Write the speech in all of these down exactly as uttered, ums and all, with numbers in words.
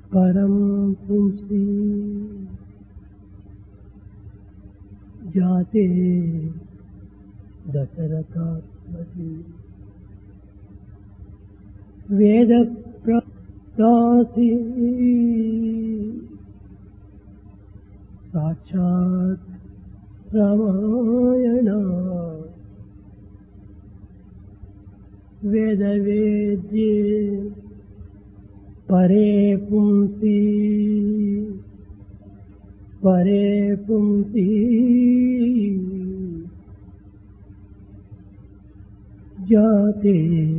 परम पुंसी जाते दशरथात्मजे वेद प्रदासी साक्षात् रामायण वेद वेद्ये परे पुंसी परे पुंसी जाते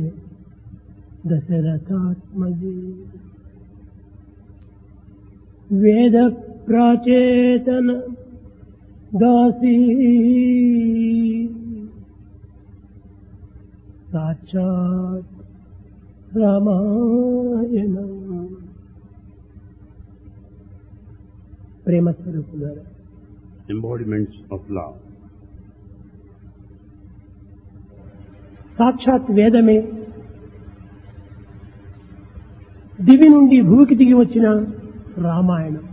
दशरथात्मजे वेद प्राचेतन दासी साक्षात् रामायण प्रेम स्वरूपुलारा embodiments of love. సాక్షాత్ వేదమే దివి నుండి భూమికి దిగి వచ్చిన Ramayanam.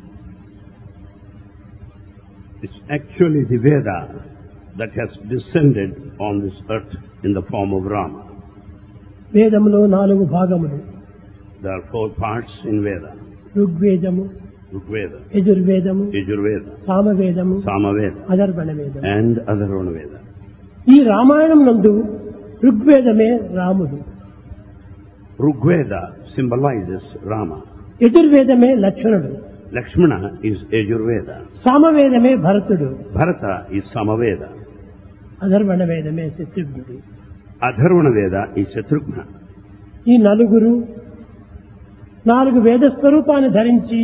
It's actually the Veda that has descended on this earth in the form of Rama. వేదములో నాలుగు భాగములు. There are four parts in Veda. ఋగ్వేదము, Rigveda, యజుర్వేదము, Yajurveda, సామవేదము, Samaveda, అధర్వణ వేదము. and Atharvana Veda. ఈ రామాయణం నందు ఋగ్వేదమే రాముడు, Rigveda symbolizes Rama. యజుర్వేదమే లక్ష్మణుడు, Lakshmana is Yajurveda. సామవేదమే భరతుడు, Bharata is Samaveda. అధర్వణ వేదమే శత్రుఘ్నుడు. Atharvana Veda is Shatrughna. ఈ నలుగురు నాలుగు వేద స్వరూపాన్ని ధరించి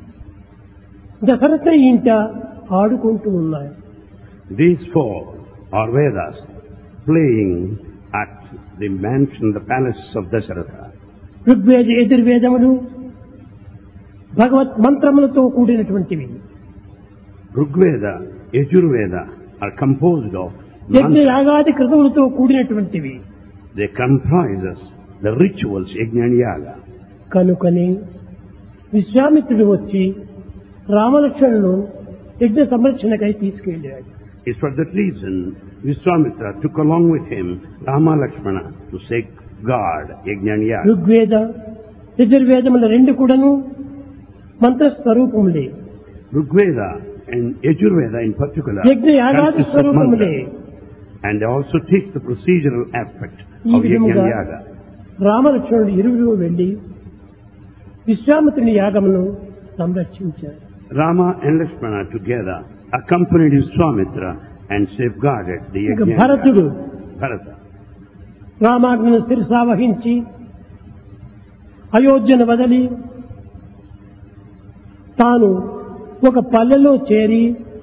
దశరథ ఇంట ఆడుకుంటూ ఉన్నాయి. These four are Vedas playing at the mansion, the palace of Dasharatha. Rigveda యజుర్వేదములు Bhagwat మంత్రములతో కూడినటువంటివి. Rigveda, Yajurveda are composed of యజ్ఞ mantras. యాగాది కృతములతో కూడినటువంటివి. They comprises the rituals, Yajna and Yaga. కనుకని విశ్వామిత్రుడు వచ్చి రామలక్ష్మణులను యజ్ఞ సంరక్షణకై తీసుకెళ్ళాడు. It's for that reason Vishwamitra took along with him Rama Lakshmana to safeguard Yajna and Yaga. Rigveda యజుర్వేదముల రెండు కూడాను మంత్రస్వరూపములే, Rigveda and Yajurveda in particular యజ్ఞ యాగాది consist of స్వరూపములే. mantras, and they also teach the procedural aspect ఈ of Yajna విధముగా and Yaga. రామలక్ష్మణుడు ఇరువురు వెళ్లి విశ్వామిత్రుని యాగమును సంరక్షించారు. Rama and Lakshmana together accompanied Vishwamitra and safeguarded the ఇక Yajna and భరతుడు Yaga. Bharata. రామాజ్ఞను శిరసావహించి అయోధ్యను వదిలి తాను ఒక పల్లెలో చేరి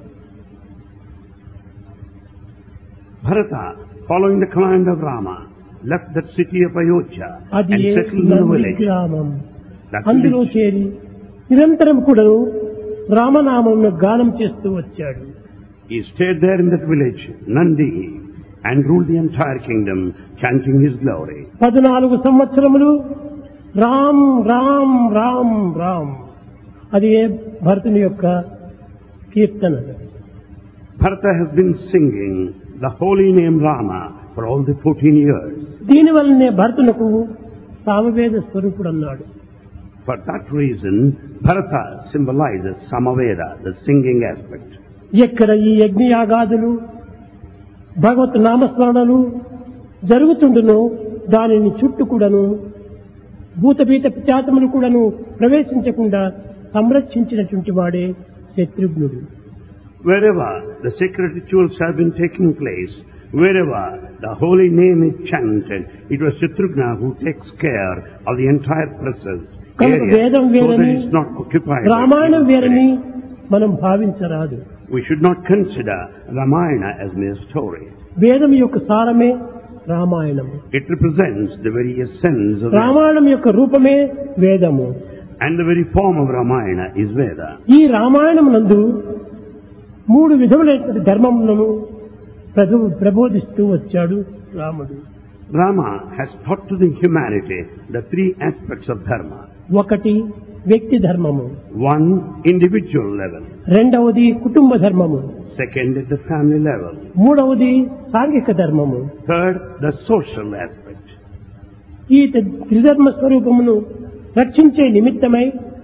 Bharata, following the command of Rama, left that city of Ayodhya అది and settled in the village. గ్రామం. That అందులో village. చేరి నిరంతరం కూడా రామనామమును గానం చేస్తూ వచ్చాడు. He stayed there in that village, Nandi, and ruled the entire kingdom, chanting his glory. పద్నాలుగు సంవత్సరములు రామ్ రామ్ రామ్ రామ్, అది భరతుని యొక్క కీర్తన. Bharata has been singing the holy name Rama for all the fourteen years. దీనివల్లనే భరతునకు Samaveda స్వరూపుడు అన్నాడు. For that reason, Bharata symbolizes Samaveda, the singing aspect. ఎక్కడ ఈ యజ్ఞయాగాదులు భగవత్ నామస్మరణలు జరుగుతుండునో దానిని చుట్టూ కూడాను భూతభీత పిచాతములు కూడాను ప్రవేశించకుండా సంరక్షించినటువంటి వాడే శత్రుఘ్నుడు. Wherever the sacred rituals have been taking place, wherever the holy name is chanted, it was Shatrughna who takes care of the entire process కనుక area, వేదం so that వేరని it's not occupied. by Ramayanam evil వేరని spirits. మనం భావించరాదు. We should not consider Ramayana as mere story. వేదం యొక్క సారమే రామాయణము. It represents the very essence of Veda. Ramayanam యొక్క రూపమే వేదము. And the very form of Ramayana is Veda. ఈ రామాయణం నందు మూడు విధములైన ధర్మములను ప్రభు- ప్రబోధిస్తూ వచ్చాడు రాముడు. Rama has taught to the humanity the three aspects of dharma. ఒకటి వ్యక్తి ధర్మము, One, individual level. రెండవది కుటుంబ ధర్మము, Second, at the family level. మూడవది సాంఘిక ధర్మము. Third, the social aspect. ఈ త్రిధర్మ స్వరూపమును రక్షించే నిమిత్తమై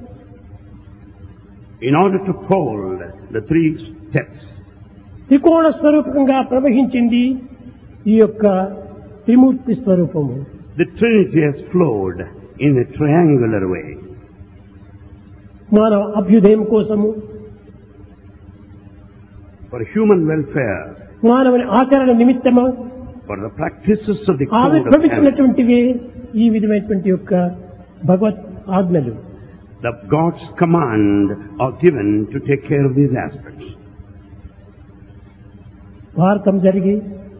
In order to hold the three steps, త్రికోణ స్వరూపంగా ప్రవహించింది ఈ యొక్క త్రిమూర్తి స్వరూపము. the Trinity has flowed in a triangular way. మానవ అభ్యుదయం కోసము, For human welfare, మానవుని ఆచరణ నిమిత్తము for the practices of the code of heaven, ఆవిర్భవించినటువంటివే ఈ విధమైనటువంటి యొక్క భగవత్ ఆజ్ఞలు. the God's command are given to take care of these aspects. భారతం జరిగి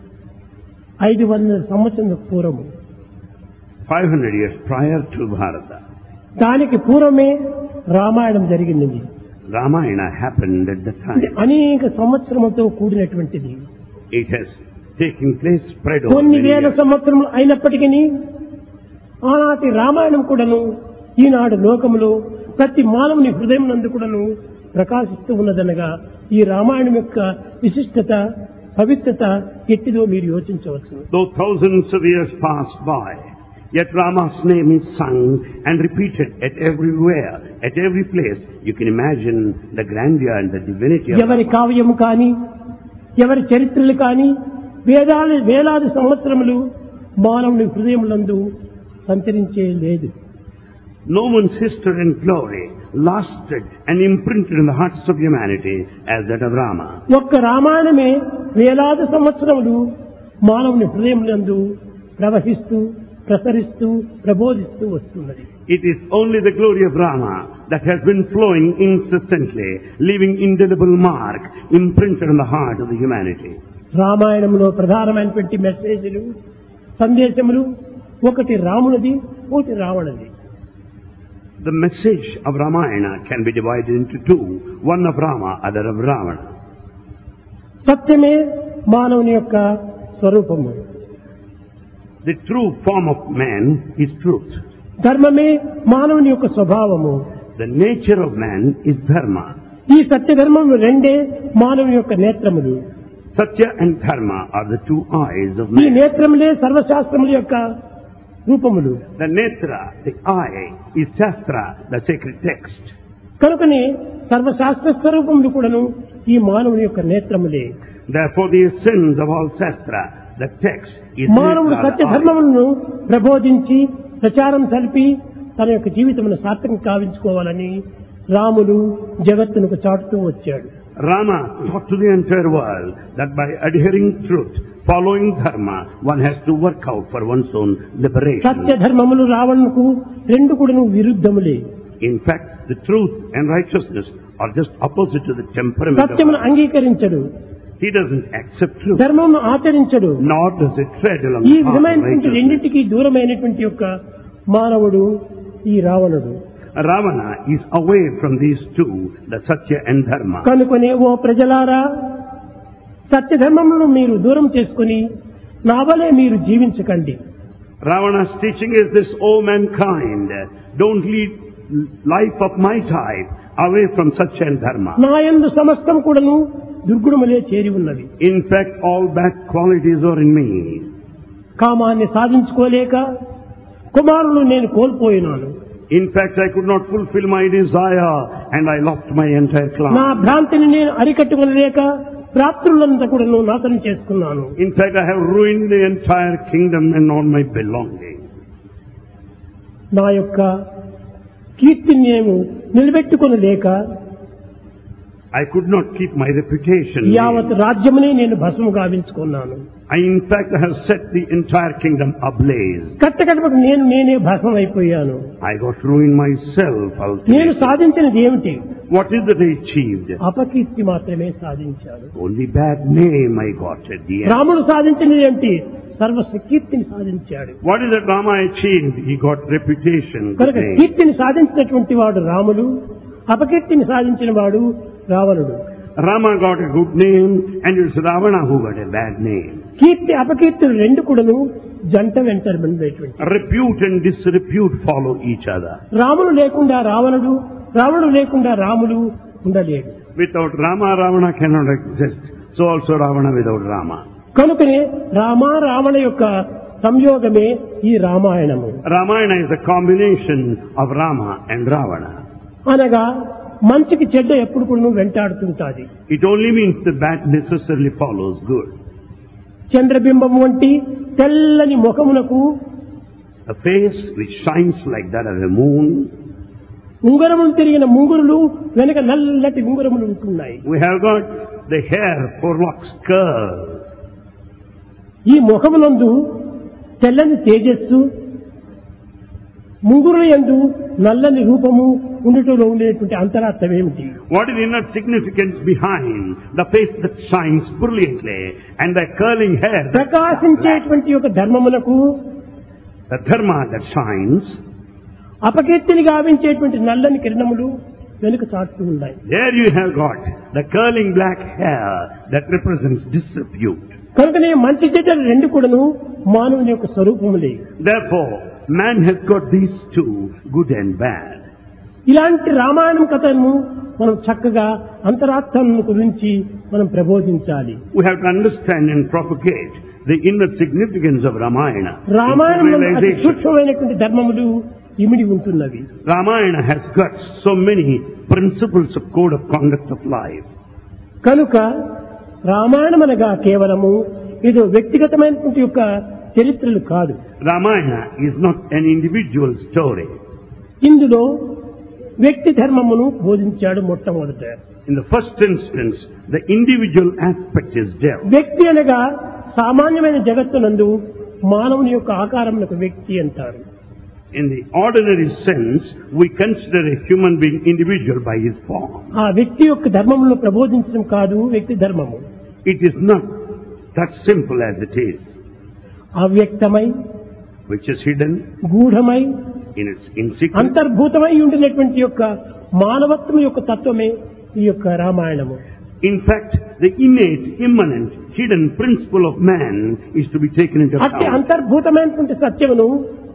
ఐదు వందల సంవత్సరాల పూర్వము, five hundred years prior to Bharata, దానికి పూర్వమే రామాయణం జరిగింది. Ramayana happened at the ఇది time. అనేక సంవత్సరములతో కూడినటువంటిది. It has taken place spread over కొన్ని many వేల years. సంవత్సరములు అయినప్పటికీ ఆనాటి రామాయణం కూడాను ఈనాడు లోకములో ప్రతి మానవుని హృదయం నందు కూడాను ప్రకాశిస్తూ ఉన్నదనగా ఈ రామాయణం యొక్క విశిష్టత, పవిత్రత ఎట్టిదో మీరు యోచించవచ్చు. Though thousands of years passed by, yet Rama's name is sung and repeated at everywhere, at every place. You can imagine the grandeur and the divinity of ఎవరి Rama. కావ్యము కానీ, ఎవరి చరిత్రలు కానీ వేదాలు వేలాది సంవత్సరములు మానవుని హృదయములందు సంచరించే లేదు. No one's history and glory lasted and imprinted in the hearts of humanity as that of Rama. ఒక్క రామాయణమే వేలాది సంవత్సరములు మానవుని హృదయములందు ప్రవహిస్తూ, ప్రసరిస్తూ, ప్రబోధిస్తూ వస్తున్నది. It is only the glory of Rama that has been flowing incessantly, leaving indelible mark imprinted on the heart of the humanity. రామాయణంలో ప్రధానమైనటువంటి మెసేజ్లు, సందేశములు ఒకటి రామునిది, ఒకటి రావణునిది. The message of Ramayana can be divided into two, one of Rama, other of Ravana. సత్యమే మానవుని యొక్క స్వరూపము, The true form of man is truth. ధర్మమే మానవుని యొక్క స్వభావము. The nature of man is dharma. ఈ సత్యధర్మములు రెండే మానవుని యొక్క నేత్రములు. Satya and dharma are the two eyes of ఈ man. నేత్రములే సర్వశాస్త్రముల యొక్క రూపములు. The netra, the eye, is Shastra, the sacred text. కనుకనే సర్వశాస్త్ర స్వరూపములు కూడాను ఈ మానవుని యొక్క నేత్రములే. Therefore the essence of all Shastra, the text, is మానవుడు netra, the eye. సత్యధర్మములను ప్రబోధించి ప్రచారం సల్పి తన యొక్క జీవితమును సార్థకం కావించుకోవాలని రాముడు జగత్తునకు చాటుతూ వచ్చాడు. Rama taught to the entire world that by adhering truth, following dharma, one has to work out for one's own liberation. సత్యధర్మములు రావణుకు రెండు కూడాను విరుద్ధములే. In fact, the truth and righteousness are just opposite to the temperament of సత్యమును Rama. అంగీకరించడు, He doesn't accept truth, ధర్మమును ఆచరించడు. nor does it tread along ఈ the path of విధమైనటువంటి righteousness. రెండింటికి దూరమైనటువంటి యొక్క మానవుడు ఈ రావణుడు. Ravana is away from these two, the Satya and Dharma. కనుకొని ఓ ప్రజలారా, సత్యధర్మములను మీరు దూరం చేసుకుని నా వలె మీరు జీవించకండి. Ravana's teaching is this, O mankind, don't lead life of my type away from Satya and Dharma. నా యందు సమస్తం కూడాను దుర్గుణములే చేరి ఉన్నది. In fact, all bad qualities are in me. కామాన్ని సాధించుకోలేక కుమారులు నేను కోల్పోయినాను. In fact, I could not fulfill my desire and I lost my entire నా clan. భ్రాంతిని నేను అరికట్టుకోలేక ప్రాప్తులంతా కూడా నాశనం చేసుకున్నాను. In fact, I have ruined the entire kingdom and all my belongings. నా యొక్క కీర్తిని నేను నిలబెట్టుకొనలేక I could not keep my reputation. యావత్ రాజ్యమునే నేను భస్మము గావించుకున్నాను. I, in fact, I have set the entire kingdom ablaze. కట్టకట్టకు నేను నేనే భస్మం అయిపోయాను. I got ruined myself నేను ultimately. సాధించినది ఏమిటి? What is that I achieved? అపకీర్తి మాత్రమే సాధించాడు. Only bad name I got at the end. రాముడు సాధించినది ఏమిటి? సర్వకీర్తిని సాధించాడు. What is that Rama achieved? He got reputation, good కనుక name. కీర్తిని సాధించినటువంటి వాడు రాముడు, అపకీర్తిని సాధించిన వాడు రావణుడు. Rama got a good name and it's Ravana who got a bad name. కీర్తి అపకీర్తులు రెండు కూడాను జంట వెంటబడినటువంటి. Repute and disrepute follow each other. రాముడు లేకుండా రావణుడు, రావణుడు లేకుండా రాముడు ఉండలేడు. Without Rama, Ravana cannot exist. So also Ravana without Rama. కనుకనే రామ రావణ యొక్క సంయోగమే ఈ రామాయణము. Ramayana is a combination of Rama and Ravana. అనగా మంచికి చెడ్డ ఎప్పుడు కూడా వెంటాడుతుంటాది. It only means the bad necessarily follows good. చంద్రబింబం వంటి తెల్లని ముఖమునకు A face which shines like that as a moon. ఉంగరములు తిరిగిన ముంగురులు వెనక నల్లటి ఉంగరములు ఉంటున్నాయి. We have got the hair for locks curl. ఈ ముఖమునందు తెల్లని తేజస్సు, ముంగురుల యందు నల్లని రూపము ఉండటంలో ఉండేటువంటి అంతరార్థం ఏమిటి? What is the inner significance behind the face that shines brilliantly and the curling hair? ప్రకాశించేటువంటి ఒక ధర్మములకు, The dharma that shines. అపకీర్తిని గావించేటువంటి నల్లని కిరణములు వెనుక చాటుతూ ఉన్నాయి. There you have got the curling black hair that represents disrepute. కనుకనే మంచి చెడ్డలు రెండు కూడాను మానవుని యొక్క స్వరూపములే. Therefore, man has got these two, good and bad. ఇలాంటి రామాయణం కథను మనం చక్కగా అంతరార్థం గురించి మనం ప్రబోధించాలి. We have to understand and propagate the inner significance of Ramayana. రామాయణంలో అతి సూక్ష్మమైనటువంటి ధర్మములు ఇమిడి ఉంటున్నవి. Ramayana has got so many principles of code of conduct of life. కనుక రామాయణం అనగా కేవలము ఇది వ్యక్తిగతమైనటువంటి యొక్క చరిత్రలు కాదు. Ramayana is not an individual story. ఇందులో వ్యక్తి ధర్మమును బోధించాడు మొట్టమొదట. In the first instance, the individual aspect is dealt. వ్యక్తి అనగా సామాన్యమైన జగత్తునందు మానవుని యొక్క ఆకారమునకు వ్యక్తి అంటారు. In the ordinary sense, we consider a human being individual by his form. ఆ వ్యక్తి యొక్క ధర్మమును ప్రబోధించడం కాదు వ్యక్తి ధర్మము. It is not that simple as it is, అవ్యక్తమై, which is hidden గూఢమై, in its in secret. అంతర్భూతమై ఉండినటువంటి యొక్క మానవత్వం యొక్క తత్వమే ఈ యొక్క రామాయణము. In fact, the innate, immanent, hidden principle of man is to be taken into అట్టి account. అంతర్భూతమైనటువంటి సత్యమును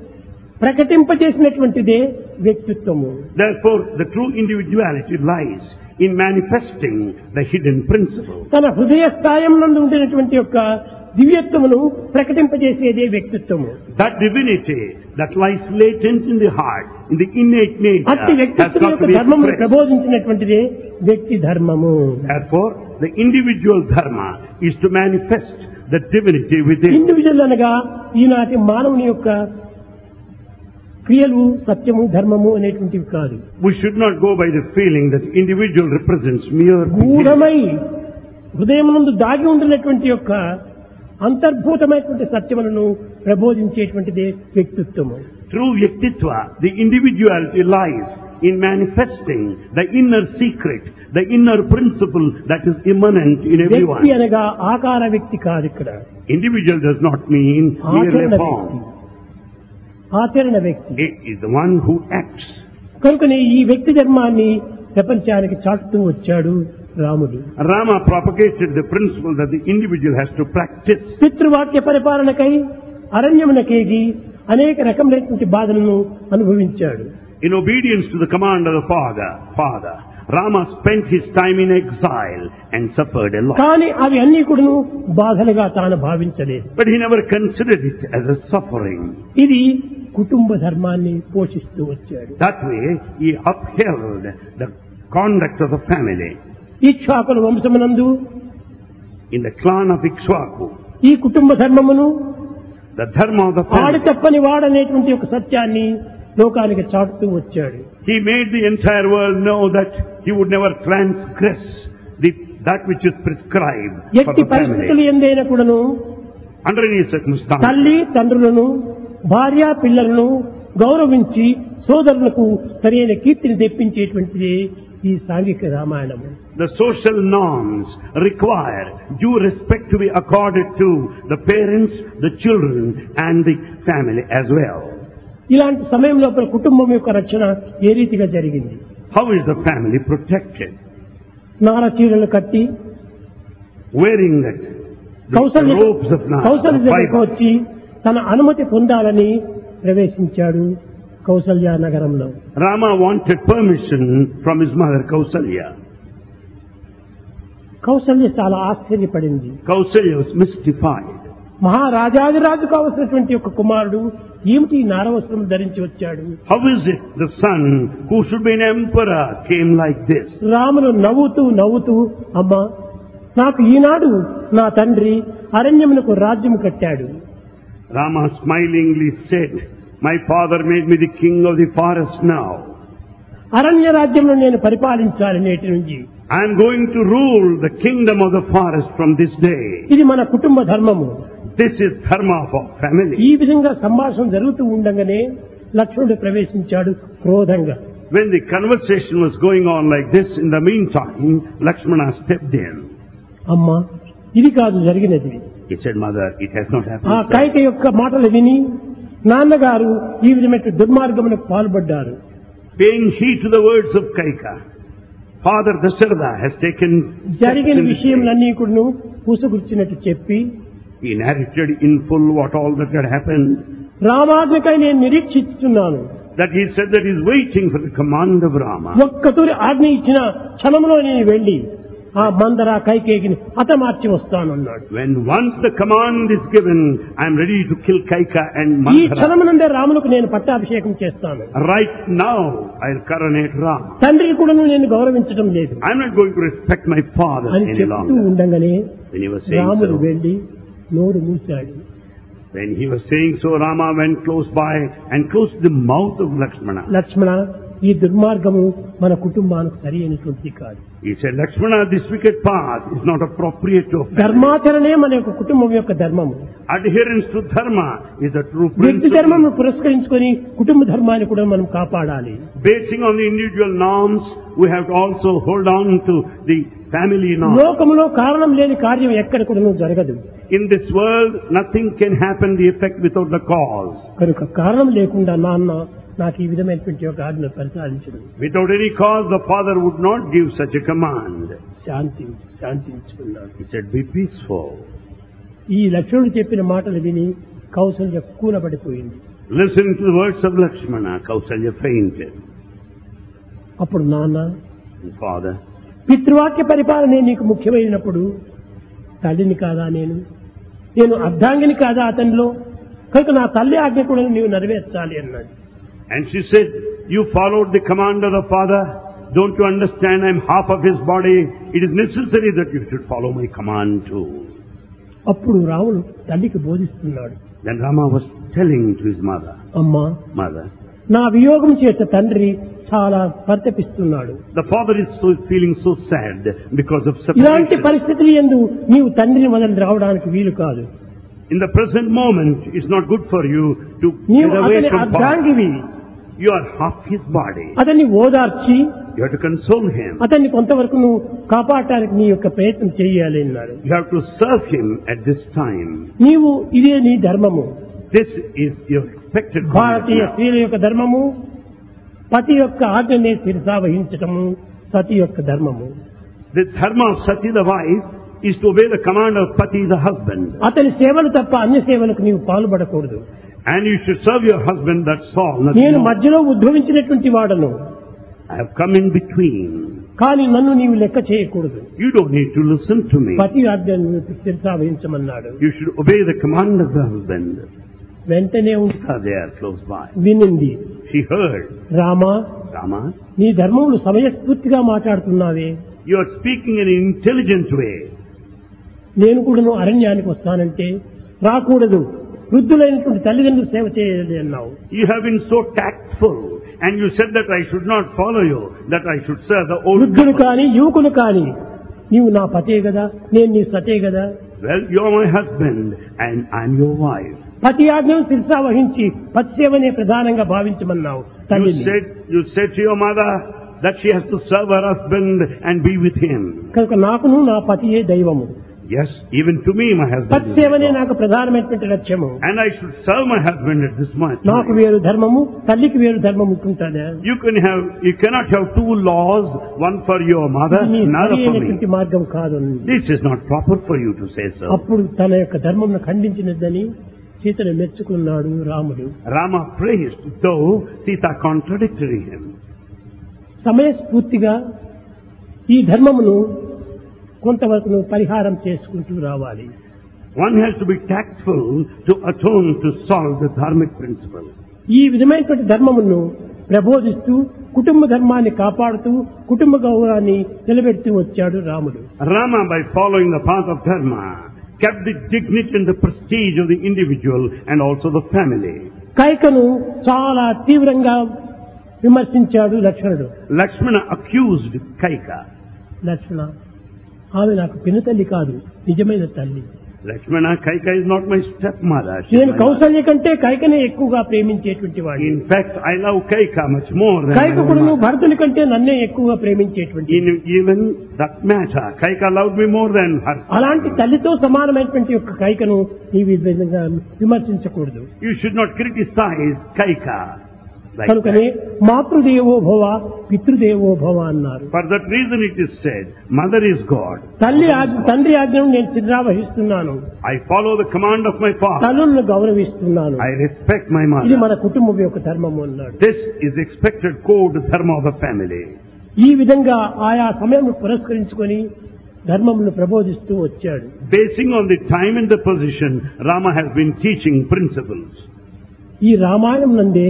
ప్రకటింపజేసినటువంటిదే వ్యక్తిత్వము. Therefore, the true individuality lies in manifesting the hidden principle. తన హృదయ స్థాయం నందు ఉండినటువంటి యొక్క దివ్యత్వమును ప్రకటింపజేసేదే వ్యక్తిత్వము. That divinity that lies latent in the heart, in the innate nature, అట్టి has వ్యక్తిత్వం got యొక్క to be ధర్మమును expressed. ప్రబోధించినటువంటిదే వ్యక్తి ధర్మము. Therefore, the individual dharma is to manifest the divinity within. Individual అనగా ఈనాటి మానవుని యొక్క క్రియలు సత్యము ధర్మము అనేటువంటివి కాదు. We should not go by the feeling that individual represents mere గూఢమై హృదయం నందు దాగి ఉండినటువంటి యొక్క అంతర్భూతమైనటువంటి సత్యములను ప్రబోధించేటువంటిదే వ్యక్తిత్వము. True Vyaktitva, the individuality lies in manifesting the inner secret, the inner principle that is immanent in everyone. వ్యక్తి అనగా ఆకార వ్యక్తి కాదు ఇక్కడ. Individual does not mean merely ఆచరణ form. వ్యక్తి. ఆచరణ వ్యక్తి. It is the one who acts. కనుకనే ఈ వ్యక్తి ధర్మాన్ని ప్రపంచానికి చాటుతూ వచ్చాడు రాముడు. Rama propagated the principle that the individual has to practice. పితృవాక్య పరిపాలనకై అరణ్యమునకేగి అనేక రకములైనటువంటి బాధలను అనుభవించాడు. In obedience to the command of the father, father, Rama spent his time in exile and suffered a lot. కానీ అవి అన్ని కూడాను బాధలుగా తాను భావించలేదు. But he never considered it as a suffering. ఇది కుటుంబ ధర్మాన్ని పోషిస్తూ వచ్చాడు. That way, he upheld the conduct of the family. ఇక్ష్వాకుల వంశమునందు In the clan of Ikshvaku, ఈ కుటుంబ ధర్మమును the dharma of the Audi family, తప్పని వాడనేటువంటి ఒక సత్యాన్ని లోకానికి చాటుతూ వచ్చాడు. he made the entire world know that he would never transgress the, that which is prescribed for ఎట్టి the పరిస్థితులు family. ఎందైనా కూడాను Under any circumstance, తల్లి తండ్రులను భార్య పిల్లలను గౌరవించి సోదరులకు సరైన కీర్తిని తెప్పించేటువంటిది ఈ సాంఘిక రామాయణము. the social norms require due respect to be accorded to the parents, the children and the family as well. ఇలాంటి సమయం లోపల కుటుంబం యొక్క రక్షణ ఏ రీతిగా జరిగింది? How is the family protected? నార చీరలు కట్టి Wearing that, the, the Kaushalya robes of Nara, Kaushalya the దగ్గరకు fiber. వచ్చి తన అనుమతి పొందాలని ప్రవేశించాడు కౌసల్య నగరంలో. Rama wanted permission from his mother Kausalya. Kaushalya చాలా ఆశ్చర్యపడింది. Kausalya was mystified. మహారాజాదిరాజు కావలసినటువంటి ఒక కుమారుడు ఏమిటి నారవస్త్రం ధరించి వచ్చాడు? How is it the son who should be an emperor came like this? రాముడు నవ్వుతూ నవ్వుతూ అమ్మా, నాకు ఈనాడు నా తండ్రి అరణ్యమునకు రాజ్యం కట్టాడు. Rama smilingly said, my father made me the king of the forest now. అరణ్య రాజ్యంలో నేను పరిపాలించాలి నేటి నుంచి. I am going to rule the kingdom of the forest from this day. ఇది మన కుటుంబ ధర్మము. This is dharma of our family. ఈ విధంగా సంభాషణ జరుగుతూ ఉండగానే లక్ష్మణుడు ప్రవేశించాడు క్రోధంగా. When the conversation was going on like this, in the meantime, Lakshmana stepped in. అమ్మా, ఇది కాదు జరిగినది. He said, mother, it has not ఆ happened. కైక యొక్క మాటలు విని నాన్నగారు ఈ విధమైన దుర్మార్గమునకు పాల్పడ్డారు. Paying heed to the words of Kaika, Father Dasharatha has taken జరిగిన విషయములన్నీ కూడా పూసగుచ్చినట్టు చెప్పి he narrated in full what all that had happened. రామాజ్ఞకై నేను నిరీక్షిస్తున్నాను. That he said that he is waiting for the command of Rama. ఒక్కతూరి ఆజ్ఞ ఇచ్చిన క్షణంలో నేను వెళ్లి ఆ మందర కైకేయిని హతమార్చి వస్తానన్నాడు. When once the command is given, I am ready to kill Kaika and ఈ Mandara. క్షణం నుండే రాములకు నేను పట్టాభిషేకం చేస్తాను. Right now, I will coronate Rama. తండ్రిని కూడా నేను గౌరవించడం లేదు I am not going to respect my father అని any చెప్తూ longer. ఉండగానే When he was saying రాముడు so, వెళ్లి నోరు మూశాడు. when he was saying so, Rama went close by and closed the mouth of Lakshmana. లక్ష్మణ, ఈ దుర్మార్గము మన కుటుంబానికి సరి అయినటువంటిది కాదు. He said, Lakshmana, this wicked path is not appropriate to a family. ధర్మాచరణే మన యొక్క కుటుంబం యొక్క ధర్మము. Adherence to dharma is the true వ్యక్తి principle. ధర్మం పురస్కరించుకొని కుటుంబ ధర్మాన్ని కూడా మనం కాపాడాలి. Basing on the individual norms, we have to also hold on to the family norms. లోకములో కారణం లేని కార్యం ఎక్కడ కూడా జరగదు. In this world, nothing can happen the effect without the cause. కనుక కారణం లేకుండా నాన్న నాకు ఈ విధమైనటువంటి ఒక ఆజ్ఞ పరిపాలించడు. Without any cause, the father would not give such a command. శాంతించు శాంతించుకున్నాడు. He said, be peaceful. ఈ లక్ష్మణుడు చెప్పిన మాటలు విని Kaushalya కూలబడిపోయింది. Listening to the words of Lakshmana, Kausalya fainted. అప్పుడు నాన్న, Father, పితృవాక్య పరిపాలనే నీకు ముఖ్యమైనప్పుడు తల్లిని కాదా నేను నేను అర్ధాంగిని కాదా అతనిలో, కనుక నా తల్లి ఆజ్ఞ కూడా నీవు నెరవేర్చాలి అన్నాడు. and she said, you followed the command of the father. Don't you understand? I am half of his body. It is necessary that you should follow my command too. అప్పుడు రాముడు తల్లికి బోధిస్తున్నాడు. Then Rama was telling to his mother, అమ్మా, mother, నా వియోగం చేత తండ్రి చాలా పరితపిస్తున్నాడు. the father is so feeling so sad because of ఇలాంటి separation. పరిస్థితులు యందు నీవు తండ్రిని వదిలి రావడానికి వీలు కాదు. In the present moment, it's not good for you to నీవు get away అతని from father. అర్ధాంగివి. You are half his body. అతన్ని ఓదార్చి You have to console him. అతన్ని కొంతవరకు నువ్వు కాపాడటానికి నీ యొక్క ప్రయత్నం చేయాలి అన్నాడు. You have to serve him at this time. నీవు ఇదే నీ ధర్మము. This is your expected Bharatiya conduct now. స్త్రీల యొక్క ధర్మము పతి యొక్క ఆజ్ఞనే శిరసా వహించటము సతి యొక్క ధర్మము. The dharma of Sati, the wife, is to obey the command of Pati, the husband. అతని సేవలు తప్ప అన్య సేవలకు నీవు పాల్పడకూడదు. And you should serve your husband, that's all. nothing నేను more. మధ్యలో ఉద్భవించినటువంటి వాడను, I have come in between. కానీ నన్ను నీవు లెక్క చేయకూడదు. You don't need to listen to me. పతి ఆజ్ఞను శిరసా వహించమన్నాడు. You should obey the command of the husband. వెంటనే Ah, they are close by. వినింది. She heard, Rama, Rama, నీ ధర్మములు సమయస్ఫూర్తిగా మాట్లాడుతున్నావే. you are speaking in an intelligent way. నేను కూడా నువ్వు అరణ్యానికి వస్తానంటే రాకూడదు, వృద్ధులైనటువంటి తల్లిదండ్రులు సేవ చేయాలి అన్నావు. You have been so tactful, and you said that I should not follow you, that I should serve the old వృద్ధులు people. కాని యువకులు కాని నీవు నా పతే కదా, నేను నీ సతే కదా. Well, you are my husband, and I am your wife. పతి ఆజ్ఞను శిరసా వహించి పతి సేవనే ప్రధానంగా భావించమన్నావు You తల్లిని. said, you said to your mother that she has to serve her husband and be with him. కనుక నాకును నా పతియే దైవము. Yes, even to me, my husband పతి is సేవనే God. నాకు ప్రధానమైనటువంటి లక్ష్యము. And I should serve my husband at this moment. నాకు వేరు ధర్మము, తల్లికి వేరు ధర్మం ఉంటుందా? You can have, you cannot have two laws, one for your mother, ఇది నీ another for సరైనటువంటి me. మార్గం కాదు. This is not proper for you to say so. అప్పుడు తన యొక్క ధర్మమును ఖండించినదని సీతను మెచ్చుకున్నాడు రాముడు. Rama praised, though Sita contradicted him. సమయస్ఫూర్తిగా ఈ ధర్మమును కొంతవరకు పరిహారం చేసుకుంటూ రావాలి. One has to be tactful to atone to solve the dharmic principle. ఈ విధమైనటువంటి ధర్మమును ప్రబోధిస్తూ కుటుంబ ధర్మాన్ని కాపాడుతూ కుటుంబ గౌరవాన్ని నిలబెడుతూ వచ్చాడు రాముడు. Rama, by following the path of dharma, kept the dignity and the prestige of the individual and also the family. కైకను చాలా తీవ్రంగా విమర్శించాడు లక్ష్మణుడు. Lakshmana accused Kaika. లక్ష్మణ, ఆమె నాకు పినతల్లి కాదు, నిజమైన తల్లి. Lakshmana, Kaika is not my stepmother. She is నేను my Kaushalya కంటే కైకనే ఎక్కువగా ప్రేమించేటువంటి వాడిని. In fact, I love Kaika much more than my Kaika own కూడా mother. భరతుని కంటే నన్నే ఎక్కువగా ప్రేమించేటువంటి. In even that matter, Kaika loved me more than her. అలాంటి తల్లితో సమానమైనటువంటి యొక్క కైకను ఈ విధంగా విమర్శించకూడదు. You should not criticize Kaika like కనుకనే that. మాతృదేవో భవ పితృదేవో భవ అన్నారు. For that reason it is said, mother is God. తల్లి ఆజ్ఞ- తండ్రి ఆజ్ఞను నేను శిరావహిస్తున్నాను, I follow the command of my father. తల్లులను గౌరవిస్తున్నాను. I respect my ఇది mother. మన కుటుంబం యొక్క ధర్మము అన్నాడు. This is the expected code dharma of a family. ఈ విధంగా ఆయా సమయం పురస్కరించుకొని ధర్మమును ప్రబోధిస్తూ వచ్చాడు. Basing on the time and the position, Rama has been teaching principles. ఈ రామాయణం నందే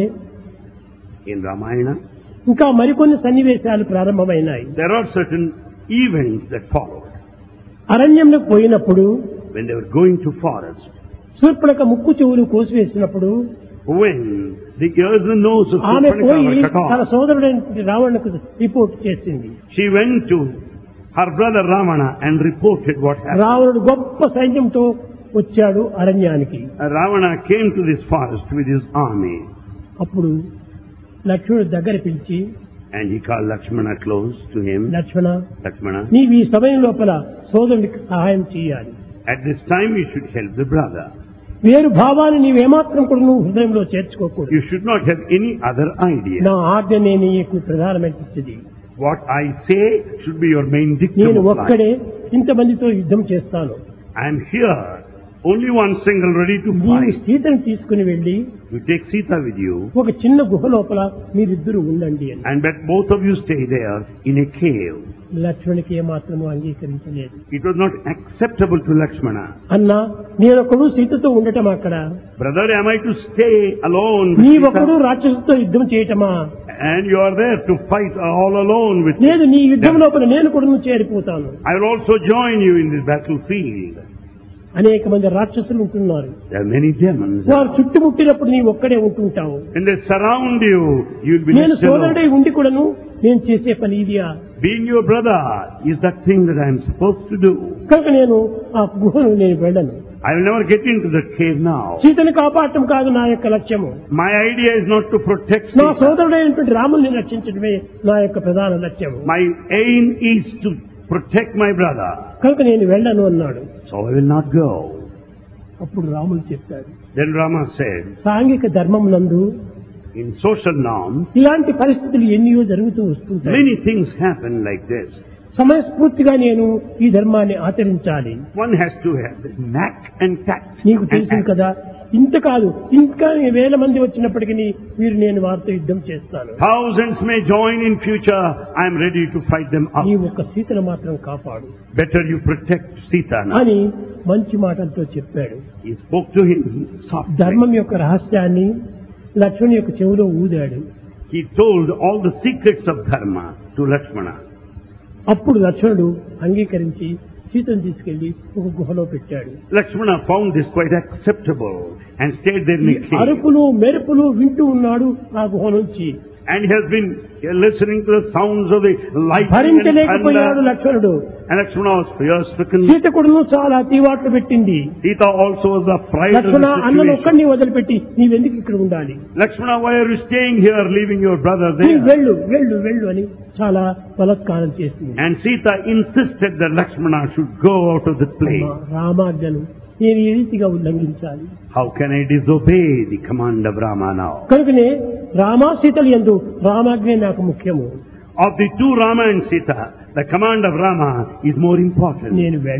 In Ramayana, ఇంకా మరికొన్ని సన్నివేశాలు ప్రారంభమైనాయి. there are certain events that followed. అరణ్యంలో పోయినప్పుడు When they were going to forest, Shurpanakha ముక్కు చెవులు కోసివేసినప్పుడు when the ears and nose of ఆమె Surpanakha పోయి were cut తన off, సోదరుడైన రావణుకు రిపోర్ట్ చేసింది. she went to her brother Ravana and reported what happened. రావణుడు గొప్ప సైన్యంతో వచ్చాడు అరణ్యానికి. Ravana came to this forest with his army, అప్పుడు లక్ష్మణుడు దగ్గర పిలిచి, and he called Lakshmana close to him. Lakshmana, Lakshmana, నీవు ఈ సమయం లోపల సోదరుడికి సహాయం చేయాలి. at this time you should help the brother. వేరు భావాన్ని నీవేమాత్రం కూడా నువ్వు హృదయంలో చేర్చుకోకూడదు. You should not have any other idea. నా ఆజ్ఞనే నీకు ప్రధానమైనది. What I say should be your main dictum నేను of life. ఒక్కడే ఇంతమందితో యుద్ధం చేస్తాను. I am here, only one single ready to నీవు fight. సీతను తీసుకుని వెళ్లి You take Sita with you, ఒక చిన్న గుహ లోపల మీరిద్దరు ఉండండి అని. and let both of you stay there in a cave. లక్ష్మణునికి ఏమాత్రము అంగీకరించలేదు. It was not acceptable to Lakshmana. అన్నా, నేనొకడు సీతతో ఉండటం అక్కడ, Brother, am I to stay alone with నీ ఒకడు Sita? రాక్షసుతో యుద్ధం చేయటమా? And you are there to fight all alone with me. లేదు, నీ యుద్ధం లోపల నేను కూడా చేరిపోతాను. I will also join you in this battlefield. అనేక మంది రాక్షసులు ఉంటున్నారు. There are many demons. వారు చుట్టుముట్టినప్పుడు నీ ఒక్కడే ఉంటుంటావు. When they surround you, you will be నేను left alone. సోదరుడై ఉండి కూడాను నేను చేసే పని ఇదియా? Being your brother is that thing that I am supposed to do. కనుక నేను ఆ గుహను నేను వెళ్ళను. I will never get into that cave now. సీతను కాపాడటం కాదు నా యొక్క లక్ష్యము. My idea is not to protect నా Sita. సోదరుడైనటువంటి రాముని రక్షించడమే నా యొక్క ప్రధాన లక్ష్యము. My aim is to protect my brother. కనుక నేను వెళ్ళను అన్నాడు. So I will not go. అప్పుడు రాముడు చెప్పాడు, Then Rama said, సాంఘిక ధర్మం నందు in social norms, ఇలాంటి పరిస్థితులు ఎన్నో జరుగుతూ వస్తుంటాయి. many things happen like this. సమయస్ఫూర్తిగా నేను ఈ ధర్మాన్ని ఆచరించాలి. One has to have the knack and tact. నీకు and తెలుసు act. కదా, ఇంత కాదు ఇంకా వేల మంది వచ్చినప్పటికీ వీరు నేను వారితో యుద్ధం చేస్తాను. Thousands may join in future. I am ready to fight them up. నీ ఒక్క సీతను మాత్రం కాపాడు Better you protect Sita now. అని మంచి మాటలతో చెప్పాడు. He spoke to him softly. ధర్మం యొక్క రహస్యాన్ని లక్ష్మణుని యొక్క చెవిలో ఊదాడు. He told all the secrets of dharma to Lakshmana. అప్పుడు లక్ష్మణుడు అంగీకరించి సీతను తీసుకెళ్లి ఒక గుహలో పెట్టాడు. Lakshmana found this quite acceptable and stayed there in ఈ a cave. అరుపులు మెరుపులు వింటూ ఉన్నాడు ఆ గుహ నుంచి. And he has been listening to the sounds of the lightning and భరించలేకపోయాడు thunder. లక్ష్మణుడు. And Lakshmana was fear-stricken. Sita కూడా చాలా తీవాట్లు పెట్టింది. Sita also was afraid of Lakshmana, the అన్నను situation. ఒక్కడిని వదిలిపెట్టి నీవెందుకు ఇక్కడ ఉండాలి? Lakshmana, why are you staying here, leaving your brother నీవు there? వెళ్ళు వెళ్ళు వెళ్ళు అని చాలా బలత్కారం చేసింది. And Sita insisted that Lakshmana should go out of the place. రామాజ్ఞను నేను ఈ రీతిగా ఉల్లంఘించాలి. How can I disobey the command of Rama now? కనుకనే రామా సీతలు యందు రామాజ్ఞ నాకు ముఖ్యము. Of the two, Rama and Sita, the command of Rama is more important. నేను వెళ్ళను.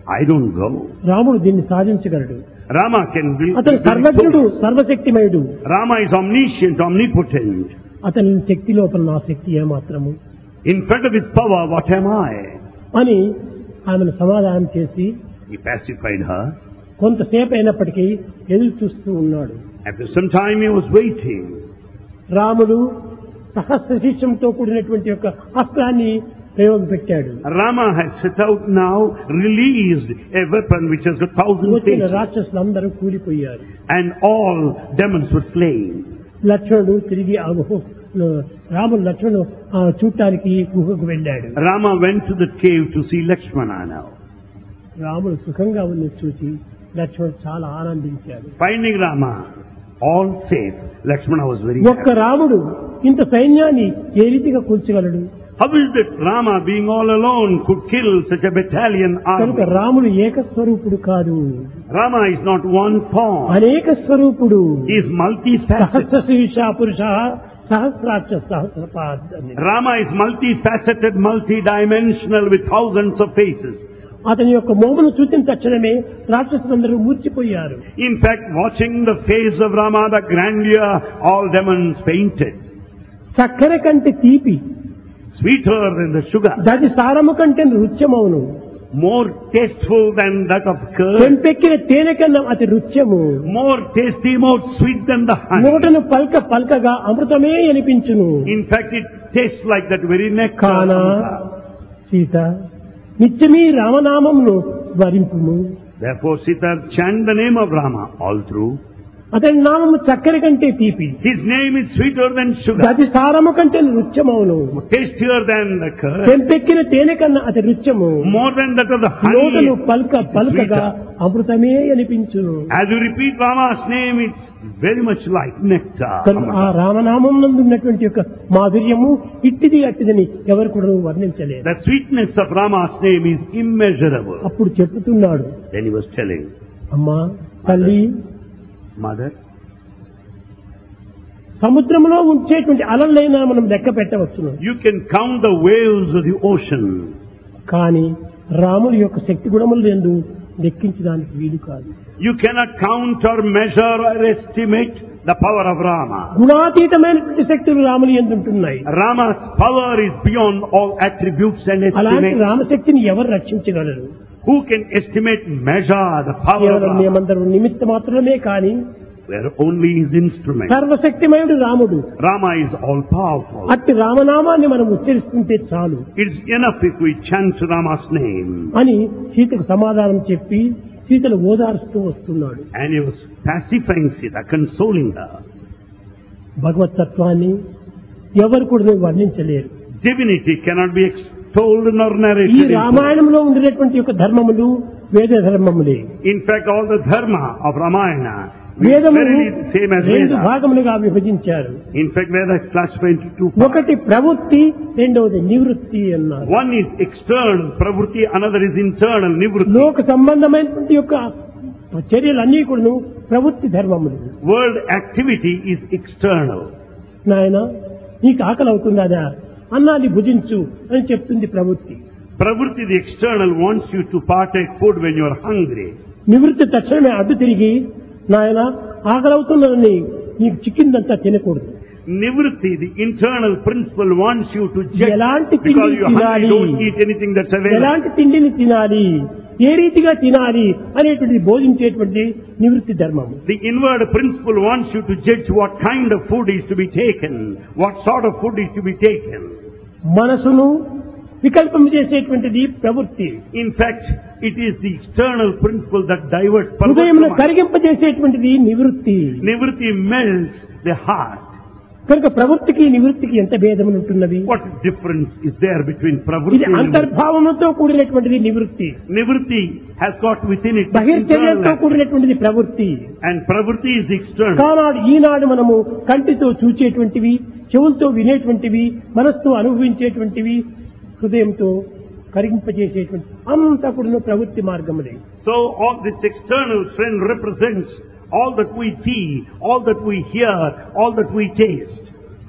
I don't go. రాముడు దీన్ని సాధించగలడు. Rama can be. అతను సర్వజ్ఞుడు, సర్వశక్తిమయుడు. Rama is omniscient, omnipotent. అతని శక్తి లోపల నా శక్తి ఏమాత్రము. In front of his power, what am I? అని ఆమెను సమాధానం చేసి He pacified her. కొంతసేపు అయినప్పటికీ ఎదురు చూస్తూ ఉన్నాడు. After some time he was waiting. రాముడు సహస్ర శీర్షంతో కూడినటువంటి యొక్క అస్త్రాన్ని ప్రయోగపెట్టాడు. Rama has set out now, released a weapon which has a thousand వచ్చిన faces. రాక్షసులందరూ కూలిపోయారు. And all demons were slain. లక్ష్మణుడు తిరిగి ఆ గుహ రాముడు లక్ష్మణుడు చూడటానికి గుహకు వెళ్ళాడు. Rama went to the cave to see Lakshmana now. రాముడు సుఖంగా ఉన్న చూసి లక్ష్మణుడు చాలా ఆనందించాడు. Finding Rama all safe, Lakshmana was very ఒక్క happy. రాముడు ఇంత సైన్యాన్ని ఏ రీతిగా కూల్చగలడు? How is that Rama, being all alone, could kill such a battalion కనుక army? రాముడు ఏకస్వరూపుడు కాదు, Rama is not one form. అనేక స్వరూపుడు. He is multifaceted. సహస్ర శీర్ష పురుష సహస్రాక్ష సహస్రపాద్ అని. Rama is multifaceted, multidimensional with thousands of faces. అతని యొక్క మోమును చూసిన తక్షణమే రాక్షసులందరూ మూర్చిపోయారు. In fact, watching the face of Rama, the grandeur, all demons fainted. చక్కెర కంటే తీపి, Sweeter than the sugar, దాని సారము కంటే రుచ్యమవును, more tasteful than that of curd, పెంపెక్కిన తేనె కన్నా అతి రుచ్యము, more tasty, more sweet than the honey. నోటను పల్క పల్కగా అమృతమే అనిపించును. In fact, it tastes like that very nectar. కానా Sita నిత్యమీ రామనామమును స్మరింపుము. Therefore, Sita chant the name of Rama all through. అతని నామము చక్కెర కంటే తీపి, His name is sweeter than sugar, గది సారము కంటే రుచ్యమవును, tastier than the curd, పెంపెక్కిన తేనె కన్నా అతి రుచ్యము, more than that of the నోటను honey. పల్క పల్కగా అమృతమే అనిపించును. As you repeat Rama's name, it's very much like nectar. కనుక ఆ రామనామం నందు ఉన్నటువంటి యొక్క మాధుర్యము ఇట్టిది అట్టిదని ఎవరు కూడా వర్ణించలేదు. The sweetness of Rama's name is immeasurable. అప్పుడు చెప్పుతున్నాడు, Then he was telling, అమ్మా తల్లి, Mother, సముద్రంలో ఉంచేటువంటి అలలైనా మనం లెక్క పెట్టవచ్చును, you can count the waves of the ocean, కానీ రాముడి యొక్క శక్తి గుణములు ఎందు లెక్కించడానికి వీలు కాదు. you cannot count or measure or estimate the power of Rama. గుణాతీతమైనటువంటి శక్తులు రాముని యందు ఉంటున్నాయి. Rama's power is beyond all attributes and అలాంటి estimates. రామశక్తిని ఎవరు రక్షించగలరు? Who can estimate, measure the power of కేవలం Rama? మేమందరూ నిమిత్త మాత్రమే కాని We are only his instrument. సర్వశక్తిమయుడు రాముడు. Rama is all powerful. అట్టి రామనామాన్ని మనం ఉచ్చరిస్తుంటే చాలు It's enough if we chant Rama's name. అని సీతకు సమాధానం చెప్పి సీతను ఓదారుస్తూ వస్తున్నాడు. And he was pacifying Sita, consoling her. భగవత్ తత్వాన్ని ఎవరు కూడా వర్ణించలేరు. Divinity cannot be extolled nor ఈ narrated. in full. రామాయణంలో ఉండేటువంటి యొక్క ధర్మములు వేద ధర్మములే. In fact, all the dharma of Ramayana is వేదములు very same as రెండు Veda. భాగములుగా విభజించారు. In fact, Veda is classified into two parts. ఒకటి ప్రవృత్తి, రెండవది నివృత్తి అన్నారు. One is external, pravruti, another is internal, nivrutti. లోక సంబంధమైనటువంటి యొక్క చర్యలన్నీ కూడా ప్రవృత్తి ధర్మములు. World activity is external. నాయన నీకు ఆకలి అవుతుందా, అన్నాన్ని భుజించు అని చెప్తుంది ప్రవృత్తి. Pravruti, the external, wants you to partake food when you are hungry. నివృత్తి తక్షణమే అడ్డు తిరిగి నాయన ఆకలి అవుతున్నదని నీకు చిక్కిందంతా తినకూడదు. Nivrutti, the internal principle, wants you to judge ఎలాంటి because తిండి you are hungry, తినాలి, don't eat anything that's available. ఎలాంటి తిండిని తినాలి, ఏ రీతిగా తినాలి అనేటువంటి బోధించేటువంటి నివృత్తి ధర్మము. The inward principle wants you to judge what kind of food is to be taken, what sort of food is to be taken. మనసును వికల్పం చేసేటువంటిది ప్రవృత్తి. In fact, it is the external principle that diverts. హృదయమును కరిగింపజేసేటువంటిది నివృత్తి. Nivrutti melts the heart. కనుక ప్రవృత్తికి నివృత్తికి ఎంత భేదములు ఉంటున్నవి? What difference is there between ఇది pravrutti and nivrutti? అంతర్భావముతో కూడినటువంటిది నివృత్తి, Nivrutti has got within it బహిర్చర్యతో internal కూడినటువంటిది ప్రవృత్తి. and pravrutti is external. కానాడు ఈనాడు మనము కంటితో చూచేటువంటివి, చెవులతో వినేటువంటివి, మనస్సుతో అనుభవించేటువంటివి, హృదయంతో కరిగింపజేసేటువంటి అంతా కూడా ప్రవృత్తి మార్గములే. So all this external trend represents all that we see, all that we hear, all that we taste.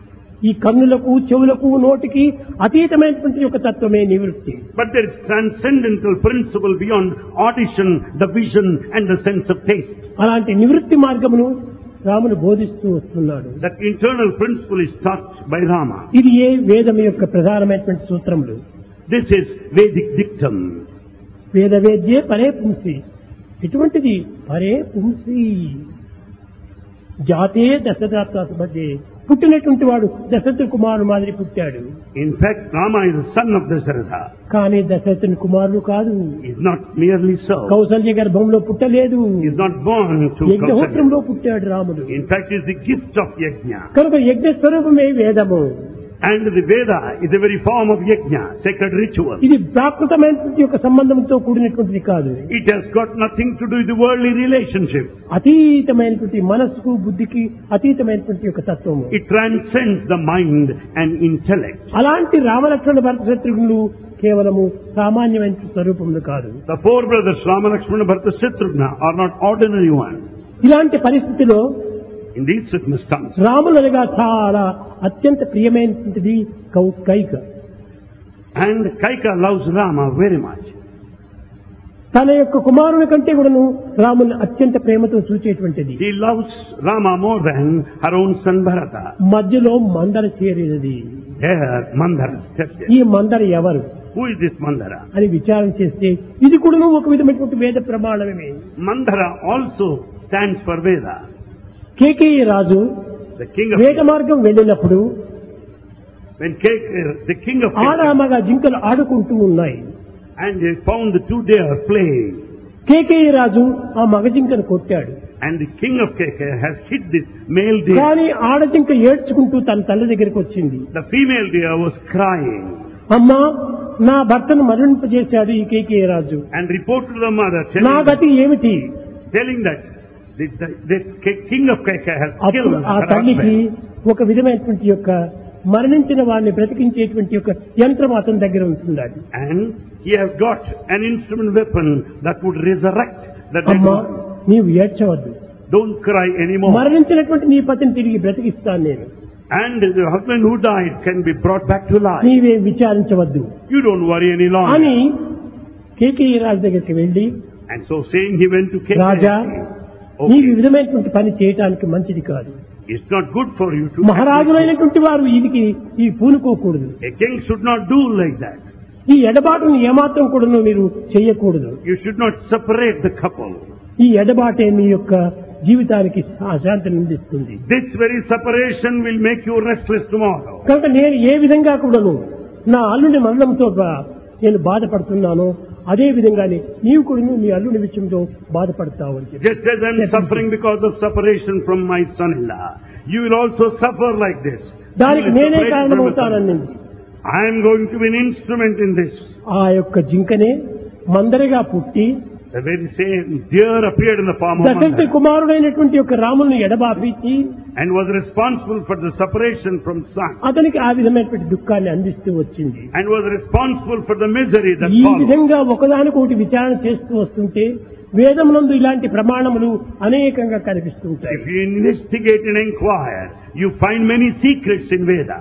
ఈ కన్నులకు చెవులకు నోటికి అతీతమైనటువంటి యొక్క తత్వమే నివృత్తి. But there is transcendental principle beyond audition, the vision and the sense of taste. అలాంటి నివృత్తి మార్గమును రాముడు బోధిస్తూ వస్తున్నాడు. That internal principle is taught by Rama. ఇది ఏ వేదం యొక్క ప్రధానమైనటువంటి సూత్రములు. This is Vedic dictum. వేద వేద్యే పరే పుంసి. ఎటువంటిది పరే పుంసి. జాతే దశరథాత్మ మధ్య పుట్టినటువంటి వాడు దశరథ కుమారుడు మాదిరి పుట్టాడు. In fact, Rama is the son of Dasharatha. కానీ దశరథుని కుమారుడు కాదు. He is not merely so. Kaushalya గర్భంలో పుట్టలేదు. He is not born to Kausalya. యజ్ఞహోత్రంలో పుట్టాడు రాముడు. In fact, he is the gift of Yajna. కనుక యజ్ఞ స్వరూపమే వేదము. And the Veda is the very form of Yajna, sacred ritual. ఇది ప్రాకృతమైనటువంటి యొక్క సంబంధంతో కూడినటువంటిది కాదు. It has got nothing to do with the worldly relationship. అతీతమైనటువంటి మనస్సుకు బుద్ధికి అతీతమైనటువంటి యొక్క తత్వము. It transcends the mind and intellect. అలాంటి రామలక్ష్మణ భరత శత్రుఘ్నులు కేవలము సామాన్యమైన స్వరూపములు కాదు. The four brothers Rama, Lakshmana, Bharata, Shatrugna are not ordinary ones. ఇలాంటి పరిస్థితిలో In these circumstances, రాములగా చాలా అత్యంత ప్రియమైనటువంటిది కౌ Kaika. and Kaika loves Rama very much. తన యొక్క కుమారుని కంటే కూడాను రాముని అత్యంత ప్రేమతో చూచేటువంటిది. She loves Rama more than her own son Bharata. మధ్యలో మందర చేరినది. There, Mandara stepped in. ఈ మందర ఎవరు Who is this Mandara? అని విచారణ చేస్తే ఇది కూడాను ఒక విధమైనటువంటి వేద ప్రమాణమే. Mandara also stands for Veda. Kekaya Raju The king of వేద మార్గం వెళ్ళినప్పుడు when Keke, the king of Keke, ఆడామగా జింకలు ఆడుకుంటూ ఉన్నాయి. and they found the two deer playing, Kekaya రాజు ఆ మగ జింకను కొట్టాడు. and the king of Keke has hit this male deer. కానీ ఆడజింక ఏడ్చుకుంటూ తన తల్లి దగ్గరికి వచ్చింది. The female deer was crying అమ్మా, నా భర్తను మరణింపజేశాడు ఈ కేకేయ రాజు. and reported to the mother, నా telling, గతి ఏమిటి? telling that the, the, the king of Keke has అప్పుడు killed ఆ her తల్లికి husband. ఒక విధమైనటువంటి యొక్క మరణించిన వారిని బ్రతికించేటువంటి యొక్క యంత్రం అతని దగ్గర ఉంటుండాలి. And he has got an instrument weapon that would resurrect the dead అమ్మా, one. నీవు ఏడ్చవద్దు. Don't cry anymore. మరణించినటువంటి నీ పతిని తిరిగి బ్రతికిస్తాను నేను. And the husband who died can be brought back to life. నీవే విచారించవద్దు You don't worry any అని longer. Kekaya రాజు దగ్గరికి వెళ్లి, And so saying, he went to Raja, Keke. నీ Okay, విధమైనటువంటి పని చేయటానికి మంచిది కాదు. it's not good for you to. మహారాజులైనటువంటి వారు వీరికి ఈ పూనుకోకూడదు. A king should not do like that. ఈ ఎడబాటును ఏమాత్రం కూడా మీరు చేయకూడదు. You should not separate the couple. ఈ ఎడబాటే మీ యొక్క జీవితానికి అశాంతిని అందిస్తుంది. This very separation will make you restless tomorrow. కనుక నేను ఏ విధంగా కూడాను నా అల్లుని మరణంతో బా- నేను బాధపడుతున్నానో అదే విధంగానే నీవు కూడా నీ అల్లుని విషయంలో బాధపడతావు అని చెప్పి. Just as I am suffering because of separation from my son-in-law, you will also suffer like this. దానికి You will నేనే separate from your son. కారణమవుతానని I am going to be an instrument in this. ఆ యొక్క జింకనే మందరగా పుట్టి The very same deer appeared in the form of Dasharatha Mandara కుమారుడైనటువంటి యొక్క రాముని ఎడబాపించి and was responsible for the separation from son అతనికి ఆ విధమైనటువంటి దుఃఖాన్ని అందిస్తూ వచ్చింది. and was responsible for the misery that ఈ followed. విధంగా ఒకదానికొకటి విచారణ చేస్తూ వస్తుంటే వేదమునందు ఇలాంటి ప్రమాణములు అనేకంగా కనిపిస్తుంటాయి. If you investigate and inquire, you find many secrets in Veda.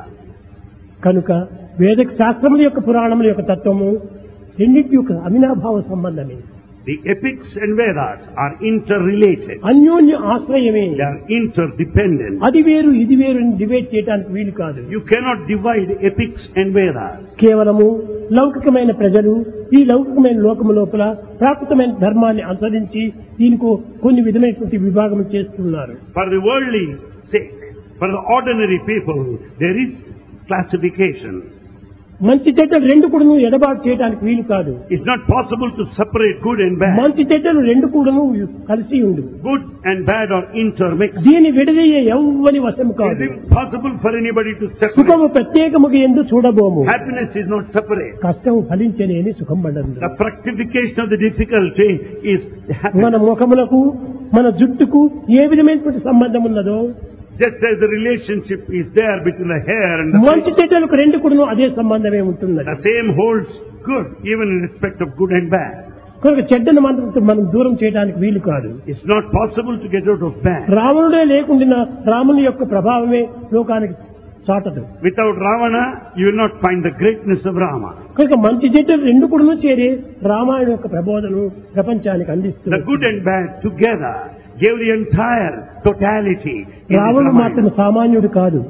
కనుక వేద శాస్త్రముల యొక్క పురాణముల యొక్క తత్వము రెండింటి యొక్క అవినాభావ సంబంధమే. The epics and Vedas are interrelated. అన్యోన్య ఆశ్రయమే. They are interdependent. అది వేరు ఇది వేరు అని డివైడ్ చేయడానికి వీలు కాదు. You cannot divide epics and Vedas. కేవలము లౌకికమైన ప్రజలు ఈ లౌకికమైన లోకము లోపల ప్రాకృతమైన ధర్మాన్ని అనుసరించి దీనికి కొన్ని విధమైనటువంటి విభాగం చేస్తున్నారు. For the worldly sake, for the ordinary people, there is classification. మంచి చెడ్డలు రెండు కూడాను ఎడబాటు చేయడానికి వీలు కాదు. It's not possible to separate good and bad. మంచి చెడ్డలు రెండు కూడాను కలిసి ఉండు. Good and bad are intermixed. దీని విడదీయ ఎవ్వని వశము It కాదు. is impossible for anybody to separate. సుఖము ప్రత్యేకముగా ఎందు చూడబోము. Happiness is not separate. కష్టము ఫలించలేని సుఖం పడదు. The fructification of the difficulty is happiness. మన ముఖములకు మన జుట్టుకు ఏ విధమైనటువంటి సంబంధం ఉన్నదో Just as the relationship is there between the hair and the మంచి face, చెడ్డలకు రెండు కూడాను అదే సంబంధమే ఉంటున్నది. the same holds good even in respect of good and bad. కనుక చెడ్డను మనం మనం దూరం చేయడానికి వీలు కాదు. It's not possible to get out of bad. రావణుడే లేకుండా రాముని యొక్క ప్రభావమే లోకానికి చాటదు. Without Ravana, you will not find the greatness of Rama. కనుక మంచి చెడ్డలు రెండు కూడా చేరి రామాయణం యొక్క ప్రబోధను ప్రపంచానికి The అందిస్తుంది. good and bad together gave the entire totality. in this రావణుడు Ramayana. మాత్రం సామాన్యుడు కాదు.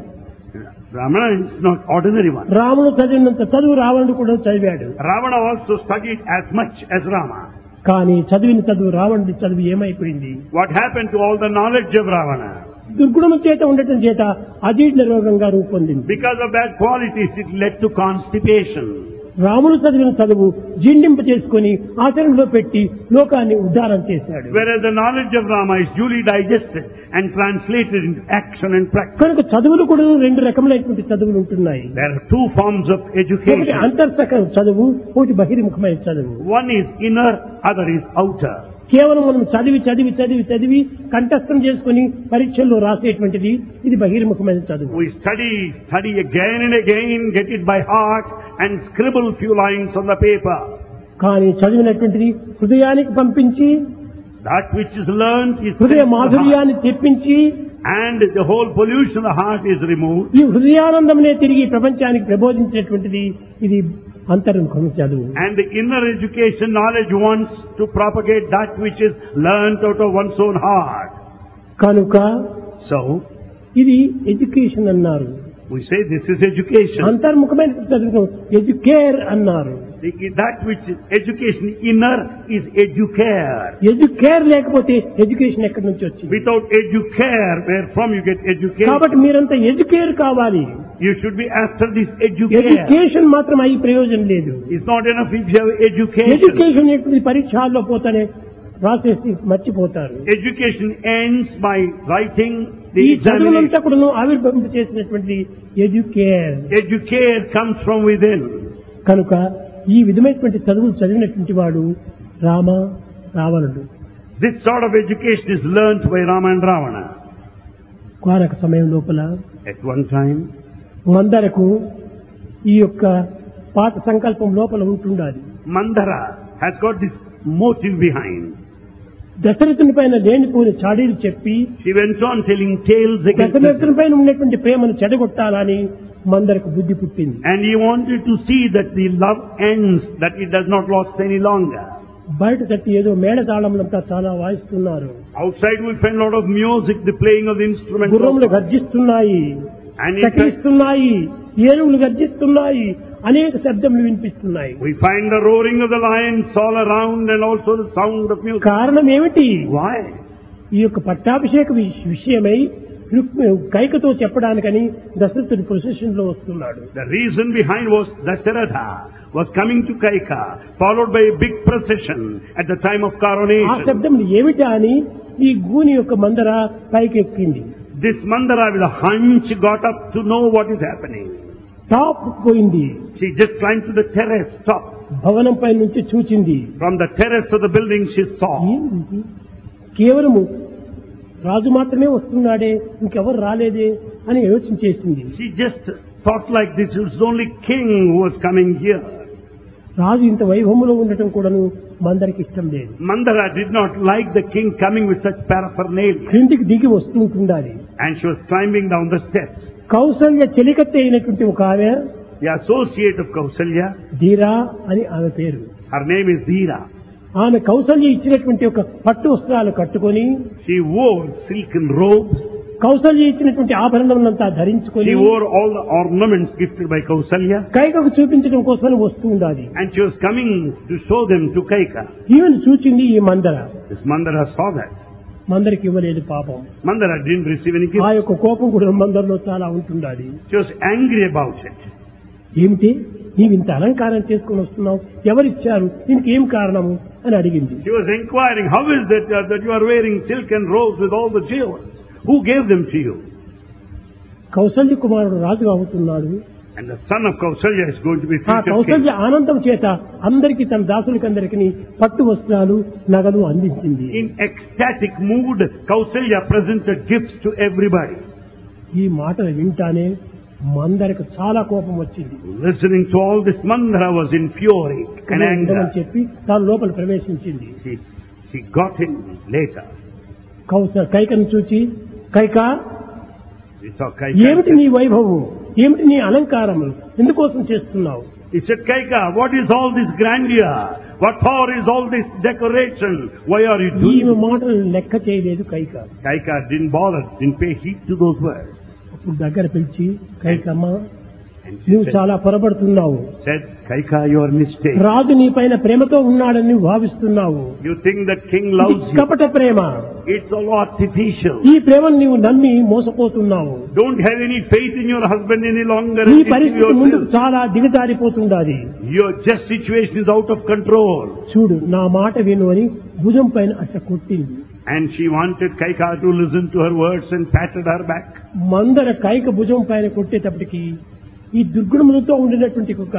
Ravana is not ordinary one. రాముడు చదివినంత చదువు రావణుడు కూడా చదివాడు. Ravana also studied as much as Rama. కానీ చదివిన చదువు రావణుడి చదువు ఏమైపోయింది? What happened to all the knowledge of Ravana? దుర్గుణము చేత ఉండటం చేత అజీర్ణ రోగంగా రూపొందింది. Because of bad qualities, it led to constipation. రాముడు చదివిన చదువు జీర్ణింప చేసుకుని ఆచరణలో పెట్టి లోకాన్ని ఉద్ధారం చేశాడు. Whereas the knowledge of Rama is duly digested and translated into action and practice. కనుక చదువులు కూడా రెండు రకములైనటువంటి చదువులు ఉంటున్నాయి. There are two forms of ఒకటి education. అంతర్సక చదువు, ఒకటి బహిర్ముఖమైన చదువు. One is inner, other is outer. కేవలం మనం చదివి చదివి చదివి చదివి కంఠస్థం చేసుకుని పరీక్షల్లో రాసేటువంటిది ఇది బహిర్ముఖమైన చదువు. We study, study again and again, get it by heart and scribble few lines on the paper. కానీ చదివినటువంటిది హృదయానికి పంపించి That which is learnt is హృదయ sent to the heart. మాధుర్యాన్ని తెప్పించి And the whole pollution of the heart is removed. ఈ హృదయానందమునే తిరిగి ప్రపంచానికి ప్రబోధించేటువంటిది ఇది అంతర్ముఖమైన చదువు. And the inner education knowledge wants to propagate that which is learnt out of one's own heart. కనుక So, ఇది education అన్నారు. we say this is education. అంతర్ముఖమైన చదువు ఎడ్యుకేర్ అన్నారు. The- That which is education inner is educare. Educare లేకపోతే education ఎక్కడి నుంచి వచ్చింది? Without educare, where from you get education? కాబట్టి మీరంతా ఎడ్యుకేర్ కావాలి. You should be after this educare. Education మాత్రం అయ్యి ప్రయోజనం లేదు. It's not enough if you have education. Education ఎప్పుడు పరీక్షల్లో పోతానే రాసేసి మర్చిపోతారు. Education ends by writing the ఈ examination. చదువులంతా కూడా ఆవిర్భవింప చేసినటువంటి educare. Educare comes from within. కనుక ఈ విధమైనటువంటి చదువులు చదివినటువంటి వాడు రామ రావణుడు. This sort of education is learnt by Rama and Ravana. వారొక సమయం లోపల At one time, మందరకు ఈ యొక్క పాత సంకల్పం లోపల ఉంటుండాలి. Mandara has got this motive behind. దశరథుని పైన లేనిపోని చాడీలు చెప్పి She went on telling tales against him. దశరథుని పైన ఉన్నటువంటి ప్రేమను చెడగొట్టాలని మందరకు బుద్ధి పుట్టింది. And he wanted to see that the love ends, that it does not last any longer. బయట తట్టి ఏదో మేళతాళములంతా చాలా వాయిస్తున్నారు. Outside we find a lot of music, the playing of the instruments. గుర్రములు గర్జిస్తున్నాయి, And in fact, చకిస్తున్నాయి, ఏనుగులు గర్జిస్తున్నాయి, అనేక శబ్దములు వినిపిస్తున్నాయి. we find the roaring of the lions all around and also the sound of music. కారణం ఏమిటి? Why? ఈ యొక్క పట్టాభిషేక విష- విషయమై రుక్మి- కైకతో చెప్పడానికని దశరథుడు ప్రొసెషన్ లో వస్తున్నాడు. The reason behind was Dasharatha was coming to Kaika, followed by a big procession at the time of ఆ coronation. శబ్దం ఏమిటా అని ఈ గూని యొక్క మందర పైకెక్కింది. This Mandara with a hunch got up to know what is happening. Top పోయింది. She just climbed to the terrace top. భవనం పై నుంచి చూచింది. From the terrace of the building she saw. ఏంది? కేవలము రాజు మాత్రమే వస్తున్నాడే, ఇంకెవరు రాలేదే అని యోచన చేసింది. She just thought like this, it was only king who was coming here. రాజు ఇంత వైభవములో ఉండటం కూడాను మందరికి ఇష్టం లేదు. Mandara did not like the king coming with such paraphernalia. క్రిందికి దిగి వస్తుంటుండాలి. And she was climbing down the steps. Kaushalya చెలికత్తె అయినటువంటి ఒక ఆమె, The associate of Kausalya, ధీరా అని ఆమె పేరు. her name is Dheera. ఆమె కౌసల్య ఇచ్చినటువంటి ఒక పట్టు వస్త్రాలు కట్టుకొని, She wore silken robes. Kaushalya ఇచ్చినటువంటి ఆభరణములంతా ధరించుకొని She wore all the ornaments gifted by Kausalya. కైకకు చూపించడం కోసం వస్తూ ఉండాలి. And she was coming to show them to Kaika. ఈమెను చూచింది ఈ మందర. This Mandara saw that. మందరికి ఇవ్వలేదు పాపం. Mandara didn't receive any gift. ఆ యొక్క కోపం కూడా మందరిలో చాలా ఉంటుండాలి. She was angry about it. ఏమిటి నీవు ఇంత అలంకారం చేసుకుని వస్తున్నావు, ఎవరిచ్చారు, దీనికి ఏం కారణము అని అడిగింది. She was inquiring, how is it uh, that you are wearing silk and robes with all the jewels? Who gave them to you? Kaushalya కుమారుడు రాజు అవుతున్నాడు. And the son of Kausalya is going to be ఆ future king. Kaushalya ఆనందం చేత అందరికీ తన దాసులకందరికి పట్టు వస్త్రాలు నగలు అందించింది. In ecstatic mood, Kausalya presented gifts to everybody. ఈ మాటలు వింటానే మందరికి చాలా కోపం వచ్చింది. Listening to all this, Mandara was in fury and ఉండమని anger. చెప్పి తాను లోపల ప్రవేశించింది. She, she got in later. కౌస కైకను చూచి, కైక We saw ఏమిటి Kaika. నీ వైభవం, ఏమిటి నీ అలంకారములు ఎందుకోసం చేస్తున్నావు? He said, Kaika, what is all this grandeur? What for is all this decoration? Why are you doing ఈమె it? మాటలు లెక్క చేయలేదు Kaika. Kaika didn't bother, didn't pay heed to those words. అప్పుడు దగ్గర పిలిచి కైకమ్మ And she నువ్వు said, చాలా పొరపడుతున్నావు. said, Kaika, you are mistaken. రాజు నీ పైన ప్రేమతో ఉన్నాడని భావిస్తున్నావు. You think that king ఇది loves you. కపట ప్రేమ. It's all artificial. ఈ ప్రేమను నీవు నమ్మి మోసపోతున్నావు. Don't have any faith in your husband any longer. నీ and deceive పరిస్థితి ముందు yourself. చాలా దిగజారిపోతుండాలి. Your just situation is out of control. చూడు నా మాట విను అని భుజం పైన అట్ట కొట్టింది. And she wanted Kaika to listen to her words and patted her back. మందర కైక భుజం పైన కొట్టేటప్పటికి ఈ దుర్గుణములతో ఉండినటువంటి ఒక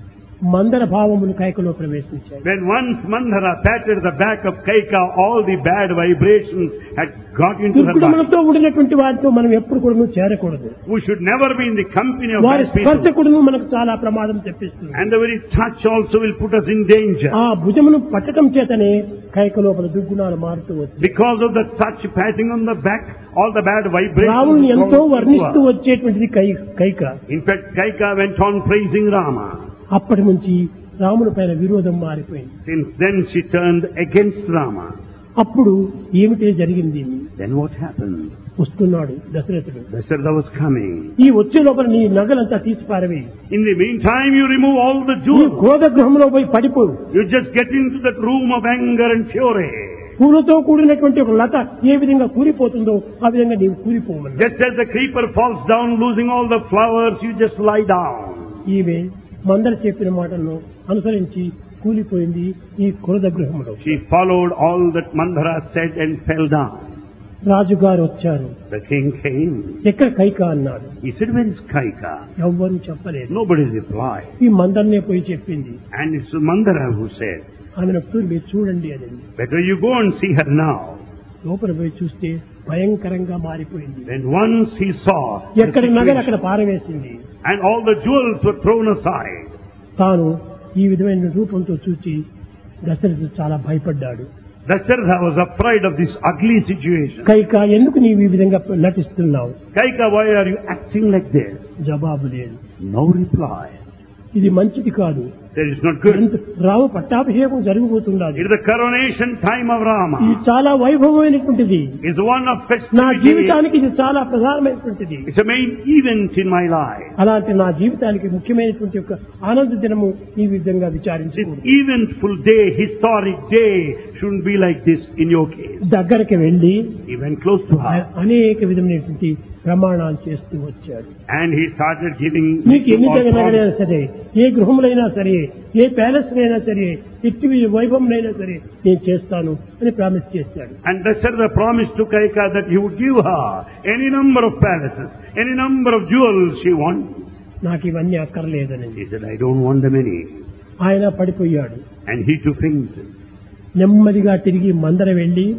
మందర భావములు కైకలో ప్రవేశించాయి. When once Mandara patted the back of Kaika, all the bad vibrations had got into her body. దుర్గుణములతో ఉండినటువంటి వారితో మనం ఎప్పుడు కూడా చేరకూడదు. We should never be in the company of వారి bad people. స్పర్శ కూడా మనకు చాలా ప్రమాదం తెప్పిస్తుంది. And the very touch also will put us in danger. ఆ భుజమును పట్టడం చేతనే కైక లోపల దుర్గుణాలు మారుతూ వచ్చాయి. Because of the touch patting on the back, all the bad vibrations. రాముని ఎంతో go into వర్ణిస్తూ her. వచ్చేటువంటిది కై Kaika. In fact, Kaika went on praising Rama. అప్పటి నుంచి రాముని పైన విరోధం మారిపోయింది. Since then she turned against Rama. అప్పుడు ఏమిటే జరిగింది? Then what happened? వస్తున్నాడు దశరథుడు. Dasharatha was coming. ఈ వచ్చే లోపల నీ నగలంతా తీసి పారవేయి. In the meantime, you remove all the నీ jewels. క్రోధ గృహంలో పోయి పడిపో. You just get into that room of anger and fury. పూలతో కూడినటువంటి ఒక లత ఏ విధంగా కూలిపోతుందో ఆ విధంగా నీవు కూలిపోమని. Just as the creeper falls down, losing all the flowers, you just lie down. ఈమె మందర చెప్పిన మాటలను అనుసరించి కూలిపోయింది ఈ క్రోధ గృహంలో. She followed all that Mandara said and fell down. రాజుగారు వచ్చారు. The king came. ఎక్కడ కైక అన్నాడు. He said, where is Kaika? ఎవ్వరూ చెప్పలేదు. Nobody replied. ఈ మందరనే పోయి చెప్పింది. And it's Mandara who said, ఆమెను ఒకసారి మీరు చూడండి అని. better you go and see her now. లోపల పోయి చూస్తే భయంకరంగా మారిపోయింది. Then once he saw the ఎక్కడ నగలు situation, అక్కడ పారవేసింది. and all the jewels were thrown aside. తాను ఈ విధమైన రూపంతో చూచి దశరథుడు చాలా భయపడ్డాడు. Dasharatha was afraid of this ugly situation. Kaika ఎందుకు నీవు ఈ విధంగా నటిస్తున్నావు? Kaika, why are you acting like this? జవాబు లేదు. No reply. ఇది మంచిది కాదు. That is not good. ఎంత- రామ పట్టాభిషేకం జరిగిపోతున్నది. It is the coronation time of ఇది Rama. చాలా వైభవమైనటువంటిది. It's one of నా festivity. జీవితానికి ఇది చాలా ప్రధానమైనటువంటిది. It's a main event in my life. అలాంటి నా జీవితానికి ముఖ్యమైనటువంటి ఒక ఆనంద దినము ఈ విధంగా This విచారించకూడదు. eventful day, historic day, shouldn't be like this in your case. దగ్గరికి వెళ్లి He went close to her అనేక విధమైనటువంటి ప్రమాణాలు చేస్తూ వచ్చాడు. and he started giving నీకు ఎన్ని all జగనైనా promises. సరే, ఏ గృహములైనా సరే, ఏ ప్యాలెస్ అయినా సరే, ఎట్టి వైభవంలో సరే నేను చేస్తాను అని ప్రామిస్ చేశాడు. And Dasharatha promised to Kaika that he would give her any number of palaces, any number of jewels she wanted. నాకు ఇవన్నీ అక్కర్లేదని He said, I don't want them any. ఆయన పడిపోయాడు. And he too fainted. నెమ్మదిగా తిరిగి మందర వెళ్లి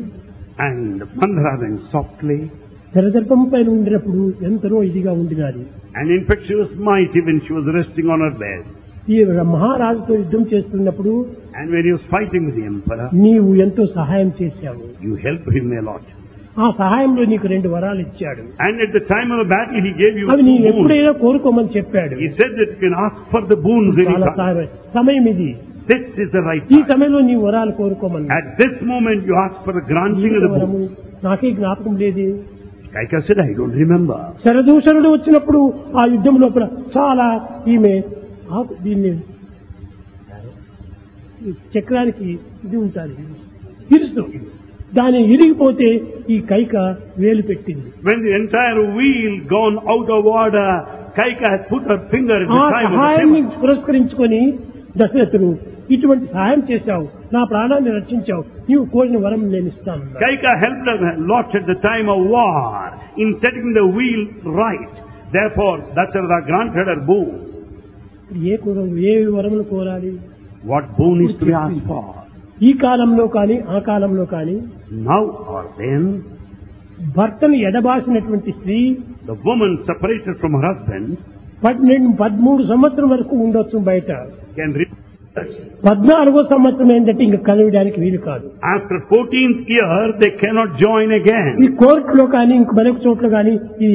And Mandara went softly. తెరదర్పం పైన ఉండినప్పుడు ఎంతనో ఇదిగా ఉండినది. And in fact she was mighty when she was resting on her bed. ఈ మహారాజుతో యుద్ధం చేస్తున్నప్పుడు And when he was fighting with the emperor, నీవు ఎంతో సహాయం చేశావు. you helped him a lot. ఆ సహాయంలో నీకు రెండు వరాలు ఇచ్చాడు. And at the time of the battle he gave you అవి two నీవు boons. ఎప్పుడైనా కోరుకోమని చెప్పాడు. He said that you can ask for the boons చాలా anytime. సహాయం. సమయం ఇది. This is the right ఈ time. సమయంలో నీ వరాలు కోరుకోమని. At this moment you ask for the granting of the వరము boon. నాకే జ్ఞాపకం లేదు. Kaika said, I don't remember. శరదూషణుడు వచ్చినప్పుడు ఆ యుద్ధం లోపల చాలా ఈమె ఆకు దీన్ని ఈ చక్రానికి ఇది ఉంటుంది ఇరుస్తూ దాన్ని ఇరిగిపోతే ఈ కైక వేలు పెట్టింది. When the entire wheel gone out of order, Kaika had put her finger at ఆ the time of the సహాయాన్ని table. పురస్కరించుకొని దశరథుడు ఇటువంటి సహాయం చేశావు, నా ప్రాణాన్ని రక్షించావు, నీవు కోరిన వరం నేను ఇస్తాను. Kaika helped her a lot at the time of war in setting the wheel right. Therefore, Dasharatha granted her boon. ఏ కోర ఏ వరములు కోరాలి? What boon is to be asked for? ఈ కాలంలో కానీ ఆ కాలంలో కానీ Now or then, భర్తను ఎడబాసినటువంటి స్త్రీ the woman separated from her husband పన్నెండు పదమూడు సంవత్సరం వరకు ఉండొచ్చు బయట. can return. పద్నాలుగో సంవత్సరం ఏంటంటే ఇంకా కలియడానికి వీలు కాదు. After fourteenth year, they cannot join again. ఈ కోర్టులో కానీ ఇంక మరొక చోట్ల కానీ ఇది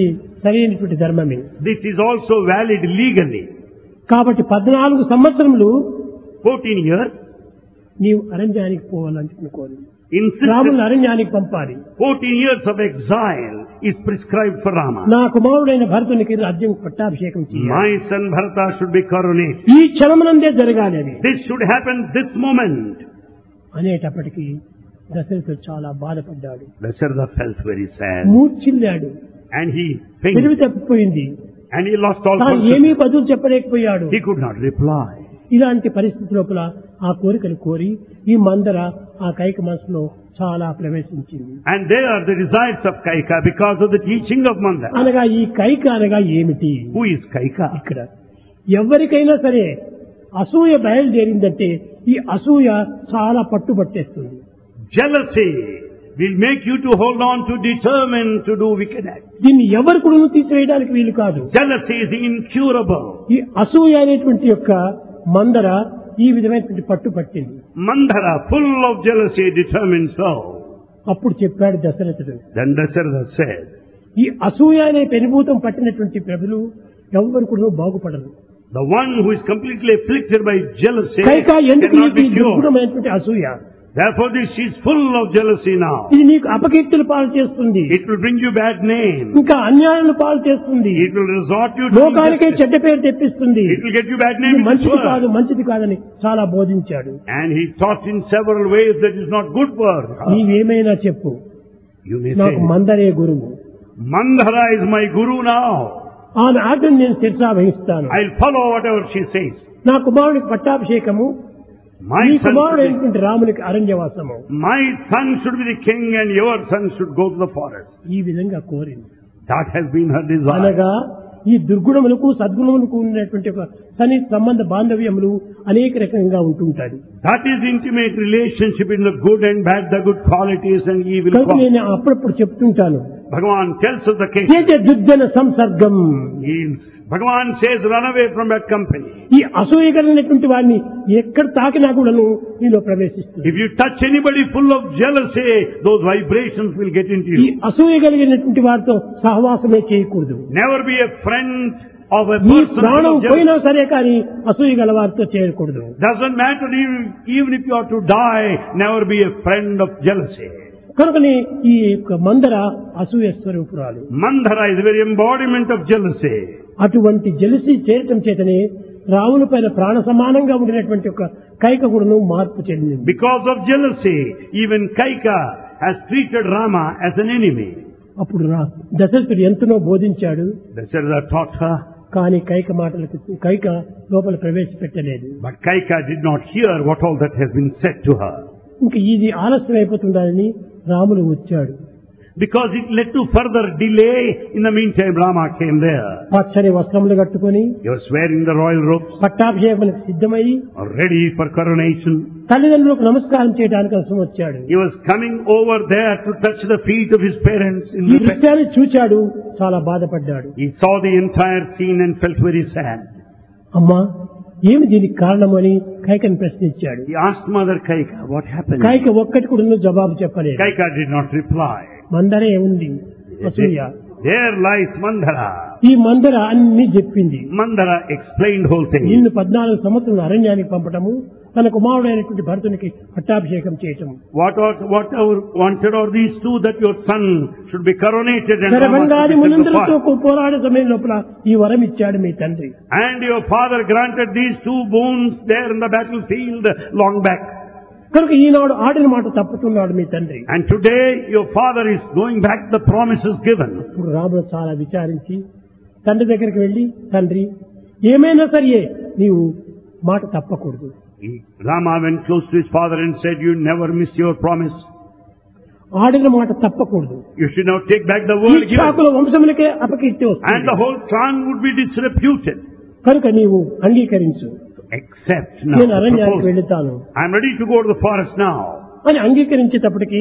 సరైనటువంటి ధర్మమే. This is also valid legally. కాబట్టి పద్నాలుగు సంవత్సరములు fourteen years, నీవు అరణ్యానికి పోవాలనుకోరు. insisted, రాముని అరణ్యానికి పంపాలి. fourteen years of exile is prescribed for Rama. నా కుమారుడైన భరతునికి రాజ్యం పట్టాభిషేకం చేయాలి. My son Bharata should be coronated. ఈ క్షణమునందే జరగాలి అని This should happen this moment. అనేటప్పటికీ దశరథుడు చాలా బాధపడ్డాడు. Dasharatha felt very sad. మూర్ఛిల్లాడు. And he తెలివి fainted. తప్పిపోయింది. And he lost all తాను ఏమీ consciousness. బదులు చెప్పలేకపోయాడు. He could not reply. ఇలాంటి పరిస్థితి లోపల ఆ కోరికలు కోరి ఈ మందర ఆ కైక మనసులో చాలా ప్రవేశించింది. And they are the desires of Kaika because of the teaching of Mandara. అనగా ఈ కైక అనగా ఏమిటి? Who is Kaika? ఇక్కడ ఎవరికైనా సరే అసూయ బయలుదేరిందంటే ఈ అసూయ చాలా పట్టుబట్టేస్తుంది. Jealousy will make you to hold on to determine to do wicked acts. దీన్ని ఎవరు కూడా తీసివేయడానికి వీలు కాదు. Jealousy is incurable. ఈ అసూయ అనేటువంటి యొక్క మందర ఈ విధమైనటువంటి పట్టు పట్టింది. Mandara, full of jealousy, determined so. అప్పుడు చెప్పాడు దశరథుడు, Then Dasharatha said, ఈ అసూయ అనే పెనుభూతం పట్టినటువంటి ప్రజలు ఎవరు కూడా బాగుపడరు. the one who is completely afflicted by jealousy Kaika ఎందుకు cannot be ఈ cured. దుర్గుణమైనటువంటి అసూయ? Therefore, this she is full of jealousy now. ఇది నీకు అపకీర్తులు పాలు చేస్తుంది, It will bring you bad name. ఇంకా అన్యాయాలు పాలు చేస్తుంది, It will resort you to లోకానికే injustice. చెడ్డ పేరు తెప్పిస్తుంది, It will get you bad ఇది name in this మంచిది కాదు world. మంచిది కాదని చాలా బోధించాడు. And he taught in several ways that is not good for her. నీవేమైనా చెప్పు, You may నాకు say, మందరే గురువు, Mandara is my guru now. ఆమె ఆజ్ఞను నేను శిరసా వహిస్తాను. I'll follow whatever she says. నా కుమారుడికి పట్టాభిషేకము, My నీ son, should కుమారుడైనటువంటి రామునికి అరణ్యవాసము, be, my son should be the king and your son should go to the forest. ఈ విధంగా కోరింది. That has been her desire. అనగా ఈ దుర్గుణములకు సద్గుణములకు ఉన్నటువంటి ఒక సన్ని సంబంధ బాంధవ్యములు అనేక రకంగా ఉంటుంటాయి. That is intimate relationship in the good and bad, the good qualities and evil కనుక qualities. నేను అప్పుడప్పుడు చెప్తుంటాను, Bhagavan tells us the case. Teja దుర్జన సంసర్గం. He- Bhagavan says, run away from that company. ఈ అసూయ కలిగినటువంటి వాడిని ఎక్కడ తాకినా కూడాను నీలో ప్రవేశిస్తుంది. If you touch anybody full of jealousy, those vibrations will get into ఈ you. అసూయ కలిగినటువంటి వారితో సహవాసమే చేయకూడదు. Never be a friend of a నీ person full ప్రాణం of jealousy. పోయినా సరే కానీ అసూయ గల వారితో చేయకూడదు. Doesn't matter even, even if you are to die, never be a friend of jealousy. కనుకని ఈ యొక్క మందర అసూయ స్వరూపురాలు. Mandara is the very embodiment of jealousy. అటువంటి జెలసీ చేయటం చేతనే రాముని పైన ప్రాణ సమానంగా ఉండినటువంటి ఒక కైక కూడాను మార్పు చెందింది. Because of jealousy, even Kaika has treated Rama as an enemy. అప్పుడు రా దశరథుడు ఎంతనో బోధించాడు, Dasharatha taught her, కానీ కైక మాటలకు కైక లోపల ప్రవేశపెట్టలేదు. but Kaika did not hear what all that has been said to her. ఇంకా ఇది ఆలస్యం అయిపోతుందని రాముడు వచ్చాడు. Because it led to further delay. In the meantime, Rama came there. పచ్చని వస్త్రములు కట్టుకొని He was wearing the royal robes, పట్టాభిషేకానికి సిద్ధమై ready for coronation. తల్లిదండ్రులకు నమస్కారం చేయడానికి అవసరం వచ్చాడు. He was coming over there to touch the feet of his parents. In ఈ respect. దృశ్యాన్ని చూచాడు, చాలా బాధపడ్డాడు. He saw the entire scene and felt very sad. అమ్మా ఏమి దీనికి కారణం అని కైకని ప్రశ్నించాడు. He asked Mother Kaika, what happened? Kaika ఒక్కటి కూడా జవాబు చెప్పలేదు. Kaika did not reply. మందరే ఉంది అసూయ. There lies Mandara. ఈ మందర అన్ని చెప్పింది. Mandara explained whole thing. నిన్ను పద్నాలుగు సంవత్సరాలు అరణ్యానికి పంపటము, తన కుమారుడైనటువంటి భరతునికి పట్టాభిషేకం చేయటం, What are, whatever wanted are these two, that your son should be coronated and Rama శరభంగాది should be set మునందరితో apart. పోరాడే సమయం లోపల ఈ వరం ఇచ్చాడు మీ తండ్రి. And your father granted these two boons there in the battlefield long back. కనుక ఈనాడు ఆడిన మాట తప్పుతున్నాడు మీ తండ్రి. And today your father is going back the promises given. ఇప్పుడు రాముడు చాలా విచారించి తండ్రి దగ్గరికి వెళ్లి, తండ్రి ఏమైనా సరే నీవు మాట తప్పకూడదు. He- Rama went close to his father and said, you never miss your promise. ఆడిన మాట తప్పకూడదు. You should now take back the ఈ word given. చాకుల వంశములకే అపకీర్తి And వస్తుంది. the whole clan would be disreputed. కనుక నీవు అంగీకరించు, Accept now. నేను the అరణ్యానికి proposal. వెళుతాను I am ready to go to the forest now. అని అంగీకరించేటప్పటికి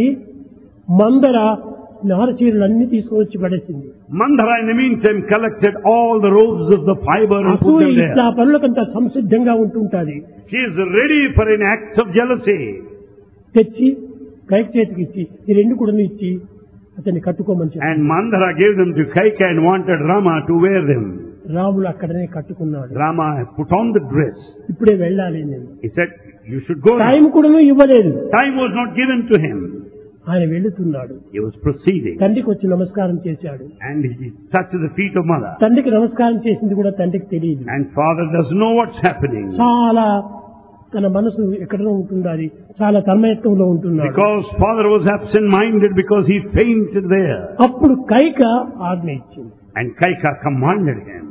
మందర నారచీరలన్నీ తీసుకువచ్చి పడేసింది. Mandara in the meantime collected all the robes of the fiber and put అసూయ them ఇట్లా there. పనులకంతా సంసిద్ధంగా ఉంటుంటాది. She is ready for an act of jealousy. తెచ్చి కైక చేతికి ఇచ్చి ఈ రెండు కూడా ఇచ్చి అతన్ని కట్టుకోమని చెప్పాడు. And Mandara gave them to Kaika and wanted Rama to wear them. రాముడు అక్కడనే కట్టుకున్నాడు. Rama put on the dress. ఇప్పుడే వెళ్ళాలి నేను. He said, you should go. Time కూడా ఇవ్వలేదు. Time was not given to him. ఆయన వెళుతున్నాడు. He was proceeding. తండ్రికి వచ్చి నమస్కారం చేశాడు. And he touched the feet of mother. తండ్రికి నమస్కారం చేసింది కూడా తండ్రికి తెలియదు. And father doesn't know what's happening. చాలా తన మనసు ఎక్కడో ఉంటుండాలి, చాలా తన్మయత్వంలో ఉంటున్నాడు. Because father was absent-minded because he fainted there. అప్పుడు కైక ఆజ్ఞ ఇచ్చింది. And Kaika commanded him.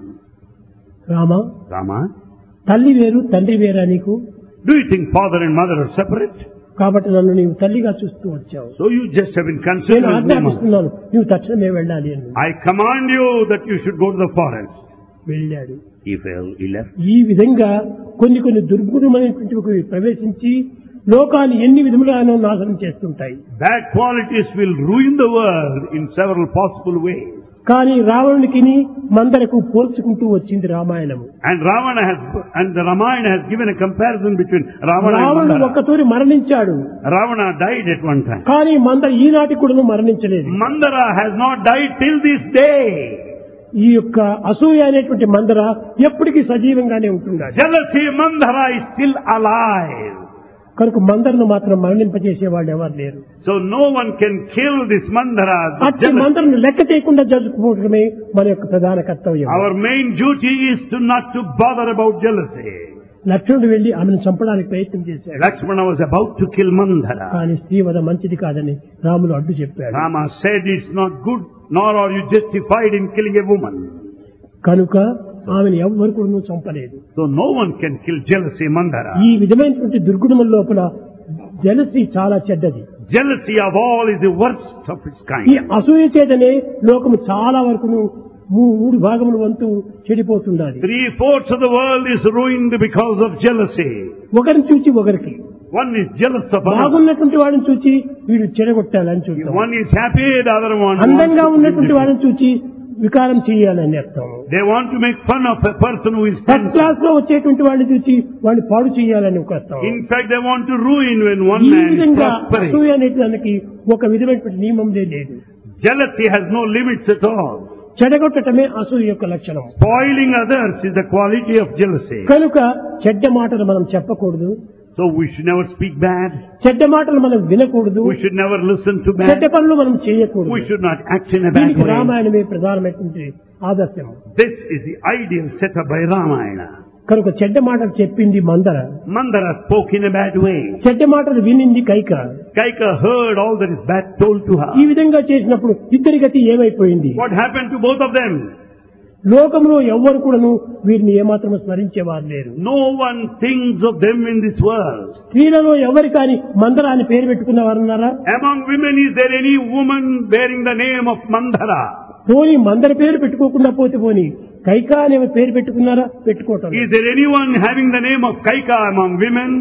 Rama, Rama, తల్లి వేరు తండ్రి వేరా నీకు? do you think father and mother are separate? కాబట్టి నన్ను నీవు తల్లిగా చూస్తూ వచ్చావు. So you just have been నేను considered as mother. ఆజ్ఞాపిస్తున్నాను, నువ్వు తక్షణమే వెళ్ళాలి అని. I command you that you should go to the forest. వెళ్ళాడు. He fell, he left. ఈ విధంగా కొన్ని కొన్ని దుర్గుణమైనటువంటి ప్రవేశించి లోకాన్ని ఎన్ని విధములుగానో నాశనం చేస్తుంటాయి. Bad qualities will ruin the world in several possible ways. కానీ రావణునికి మందరకు పోల్చుకుంటూ వచ్చింది రామాయణము. And Ravana has, and the Ramayana has given a comparison between Ravana and రావణుడు Mandara. ఒక్కతూరి మరణించాడు. Ravana died at one time. కానీ మందర ఈనాటి కూడా మరణించలేదు. Mandara has not died till this day. ఈ యొక్క అసూయ అనేటువంటి మందర ఎప్పటికీ సజీవంగానే ఉంటుండాలి. Jealousy Mandara is still alive. కనుక మందరను మాత్రం మరణింపజేసే వాళ్ళు ఎవరు లేరు. So no one can kill this Mandara. అట్టి మందరను లెక్క చేయకుండా జరుపుకోవడమే మన యొక్క ప్రధాన కర్తవ్యం. Our main duty is to not to bother about jealousy. లక్ష్మణుడు వెళ్లి ఆమెను చంపడానికి ప్రయత్నం చేశాడు. Lakshmana was about to kill Mandara. కానీ స్త్రీ వద మంచిది కాదని రాములు అడ్డు చెప్పాడు. Rama said it's not good, nor are you justified in killing a woman. కనుక ఆమెను ఎవ్వరు కూడా చంపలేదు. So no one can kill jealousy Mandara. ఈ విధమైనటువంటి దుర్గుణముల లోపల జెలసీ చాలా చెడ్డది. Jealousy of all is the worst of its ఈ kind. అసూయ చేతనే లోకము చాలా వరకు మూడు భాగముల వంతు చెడిపోతుండాలి. Three fourths of the world is ruined because of jealousy. ఒకరిని చూచి ఒకరికి, One is jealous of another. బాగున్నటువంటి వాడిని చూచి వీడు చెడగొట్టాలని చూస్తాం. One is happy, the other one అందంగా wants to ఉన్నటువంటి be వాడిని చూచి వికారం చేయాలని అర్థం. They want to make fun of a person who is first handsome. Class లో వచ్చేటువంటి వాడిని చూచి వాడిని పాడు చేయాలని ఒక అర్థం. In fact, they want to ruin when one ఈ man is విధంగా prospering. అసూయ అనే దానికి ఒక విధమైనటువంటి నియమందే లేదు. Jealousy has no limits at all. చెడగొట్టటమే అసూయ యొక్క లక్షణం. Spoiling others is the quality of jealousy. కనుక చెడ్డ మాటలు మనం చెప్పకూడదు. So we should never speak bad. చెడ్డ మాటలు మనం వినకూడదు. We should never listen to చెడ్డ bad. పనులు మనం చేయకూడదు. We should not act in a bad దీనికి way. రామాయణమే ప్రధానమైనటువంటి ఆదర్శం. This is the ideal set up by Ramayana. కనుక చెడ్డ మాటలు చెప్పింది మందర, Mandara spoke in a bad way. చెడ్డ మాటలు వినింది Kaika. Kaika heard all that is bad told to her. ఈ విధంగా చేసినప్పుడు ఇద్దరి గతి ఏమైపోయింది? What happened to both of them? లోకంలో ఎవ్వరు కూడాను వీరిని ఏమాత్రం స్మరించేవారు లేరు. No one thinks of them in this world. స్త్రీలలో ఎవరి కానీ మందర అని పేరు పెట్టుకున్న వారు ఉన్నారా? Among women, is there any woman bearing the name of Mandara? పోనీ మందర పేరు పెట్టుకోకుండా పోతే పోనీ కైకా అనే పేరు పెట్టుకున్నారా? పెట్టుకోవటం. Is there anyone having the name of Kaika among women?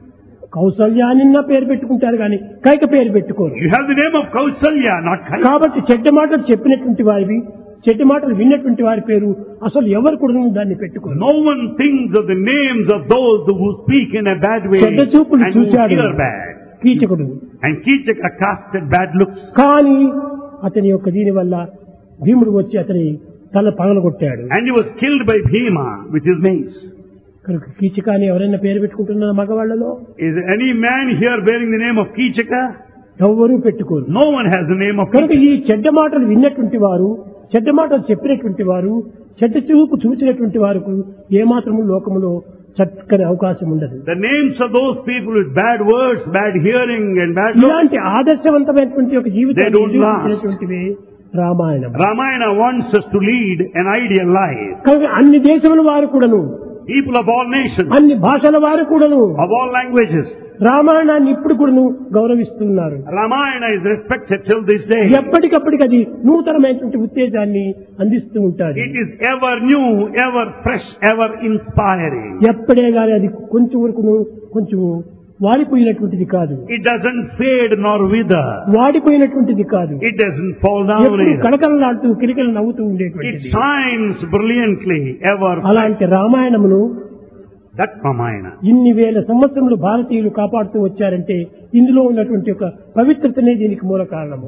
కౌసల్యాన్ని పేరు పెట్టుకుంటారు కానీ కైక పేరు పెట్టుకోరు. You have the name of Kausalya, not Kaika. కాబట్టి చెడ్డ మాటలు చెప్పినటువంటి వారివి, చెడ్డ మాటలు విన్నటువంటి వారి పేరు అసలు ఎవరు కూడా దాన్ని పెట్టుకోరు. No one thinks of the names of those who speak in a bad way చెడ్డ చూపులు and who చూశాడు hear bad. కీచకుడు. And Kichaka casted bad looks. కానీ అతని యొక్క దీని వల్ల భీముడు వచ్చి అతని తల పగలగొట్టాడు. And he was killed by Bhima with his mace. కనుక కీచక అని ఎవరైనా పేరు పెట్టుకుంటున్నారా మగవాళ్లలో? Is there any man here bearing the name of Kichaka? ఎవ్వరూ పెట్టుకోరు. No one has the name of కనుక Kichaka. ఈ చెడ్డ మాటలు విన్నటువంటి వారు, చెడ్డ మాటలు చెప్పినటువంటి వారు, చెడ్డ చూపు చూసినటువంటి వారికి ఏమాత్రము లోకములో చక్కని అవకాశం ఉండదు. The names of those people with bad words, bad hearing and bad looks, ఇలాంటి ఆదర్శవంతమైనటువంటి ఒక They జీవితాన్ని don't last. జీవించినటువంటివే Ramayanam. Ramayana wants us to lead an ideal life. కనుక అన్ని దేశముల వారు కూడాను, People of all nations, అన్ని భాషల వారు కూడాను of all languages, రామాయణాన్ని ఇప్పుడు కూడాను గౌరవిస్తున్నారు. Ramayana is respected till this day. ఎప్పటికప్పటికి అది నూతనమైనటువంటి ఉత్తేజాన్ని అందిస్తూ ఉంటారు. It is ever new, ever fresh, ever inspiring. ఎప్పుడే గాని అది కొంచెం వరకు కొంచెం వాడిపోయినటువంటిది కాదు. It doesn't fade nor wither. వాడిపోయినటువంటిది కాదు. It doesn't fall down ఎప్పుడు either. కళకళలాడుతూ కిలకలు నవ్వుతూ It ఉండేటువంటిది. shines brilliantly, ever. అలాంటి రామాయణమును That Ramayana. ఇన్ని వేల సంవత్సరములు భారతీయులు కాపాడుతూ వచ్చారంటే ఇందులో ఉన్నటువంటి ఒక పవిత్రతనే దీనికి మూల కారణము.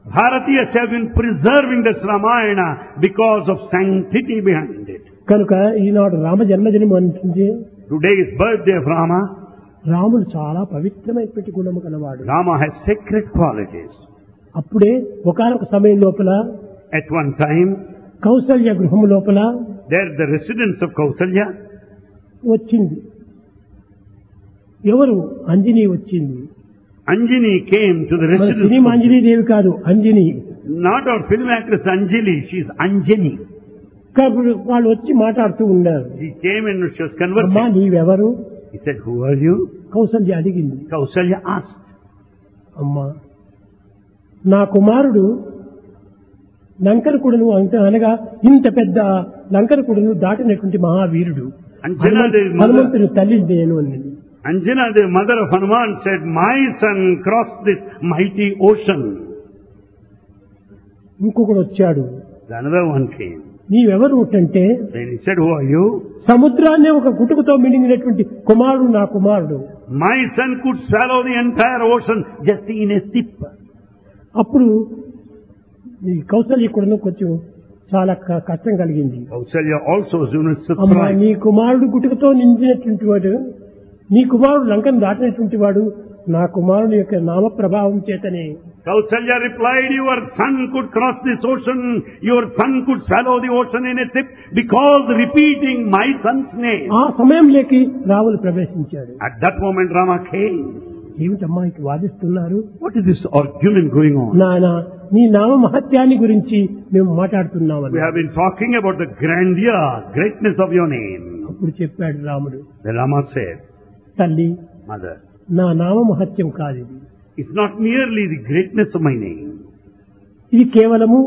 Bharatiyas have been preserving this Ramayana because of sanctity behind it. కనుక ఈనాడు రామ జన్మదినం అంటే Today is birthday of Rama. రాముడు చాలా పవిత్రమైనటువంటి గుణము కలవాడు. Rama has sacred qualities. అప్పుడే ఒకానొక సమయం లోపల At one time, కౌసల్య గృహము లోపల there the residence of Kausalya వచ్చింది. ఎవరు? అంజని వచ్చింది. Anjani came to the మన residence. సినిమా అంజనీ దేవి కాదు, Anjani. Not our film actress Anjali, she is Anjani. కాబట్టి వాళ్ళు వచ్చి మాట్లాడుతూ ఉన్నారు. She came and she was అమ్మా conversing. నీవెవరు? He said, who are you? Kaushalya అడిగింది. Kausalya asked. అమ్మా నా కుమారుడు లంకరకుడును అంత అనగా ఇంత పెద్ద లంకరకుడును దాటినటువంటి మహావీరుడు అంజనా దేవి మదర్- హనుమంతుని తల్లి నేను అన్నది. Anjana, the mother of Hanuman, said, my son crossed this mighty ocean. ఇంకొకడు వచ్చాడు. Another one came. నీవెవరు అంటే Then he said, who are you? సముద్రాన్ని ఒక గుటుకుతో మింగినటువంటి కుమారుడు నా కుమారుడు. My son could swallow the entire ocean just in a sip. అప్పుడు ఈ కౌసల్య కూడా కొంచెం చాలా క- కష్టం కలిగింది. Kausalya also was doing a అమ్మా surprise. నీ కుమారుడు గుటుకుతో నిండినటువంటి వాడు, నీ కుమారుడు లంకను దాటినటువంటి వాడు నా కుమారుని యొక్క నామ ప్రభావం చేతనే. Kausalya replied, your son could cross this ocean, your son could swallow the ocean in a sip because repeating my son's name. ఆ సమయంలోకి రాములు ప్రవేశించాడు. At that moment Rama came. ఏమిటమ్మా ఇటు వాదిస్తున్నారు? What is this argument going on? నాయన నీ నామ మహత్యాన్ని గురించి మేము మాట్లాడుతున్నామని. We have been talking about the grandeur, greatness of your name. అప్పుడు చెప్పాడు రాముడు, The Rama said, తల్లి mother, నా నామ మహత్యం కాదు ఇది. it's not merely the greatness of my name. ఇది కేవలము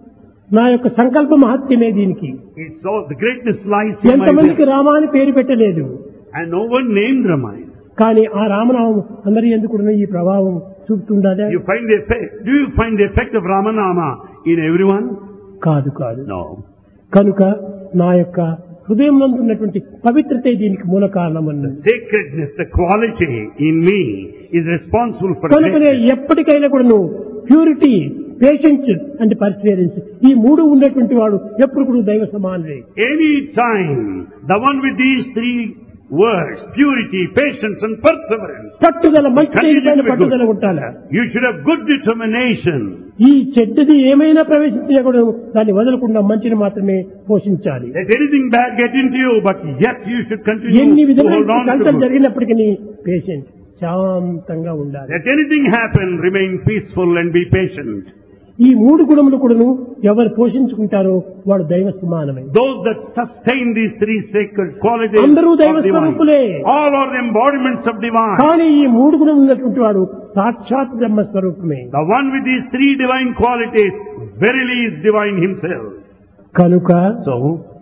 నా యొక్క సంకల్ప మహత్యమే దీనికి. It's all, the greatness lies in my ఎంతమందికి will. రామ అని పేరు పెట్టలేదు, And no one named Ramayana. కానీ ఆ రామనామం అందరి ఎందుకు ఈ ప్రభావం చూపుతుండదా? You find the effect, do you find the effect of Ramanama in everyone? కాదు కాదు. No. కనుక నా యొక్క హృదయం నందు ఉన్నటువంటి పవిత్రతే దీనికి మూల కారణం అన్నది. Sacredness, the quality in me is responsible for కనుకనే greatness. ఎప్పటికైనా కూడా నువ్వు ప్యూరిటీ, పేషెన్స్ అండ్ పర్సివరెన్స్ ఈ మూడు ఉన్నటువంటి వాడు ఎప్పుడు కూడా దైవ సమానుడే. Any time, the one with these three words, purity, patience and perseverance, పట్టుదల, మంచి దేనిపైన పట్టుదల ఉండాలి. you should have good determination. ఈ చెడ్డది ఏమైనా ప్రవేశించినా కూడా దాన్ని వదలకుండా మంచిని మాత్రమే పోషించాలి. Let anything bad get into you, but yet you should ఎన్ని continue to విధమైన hold on to కష్టం good. జరిగినప్పటికీ పేషెంట్, శాంతంగా ఉండాలి. Let anything happen, remain peaceful and be patient. ఈ మూడు గుణములు కూడాను ఎవరు పోషించుకుంటారో వాడు దైవ సమానమే. Those that sustain these three sacred qualities అందరూ దైవ of divine, స్వరూపులే. all are the embodiments of divine. కానీ ఈ మూడు గుణములు ఉన్నటువంటి వాడు సాక్షాత్ బ్రహ్మ స్వరూపమే. The one with these three divine qualities verily is divine himself. కనుక So,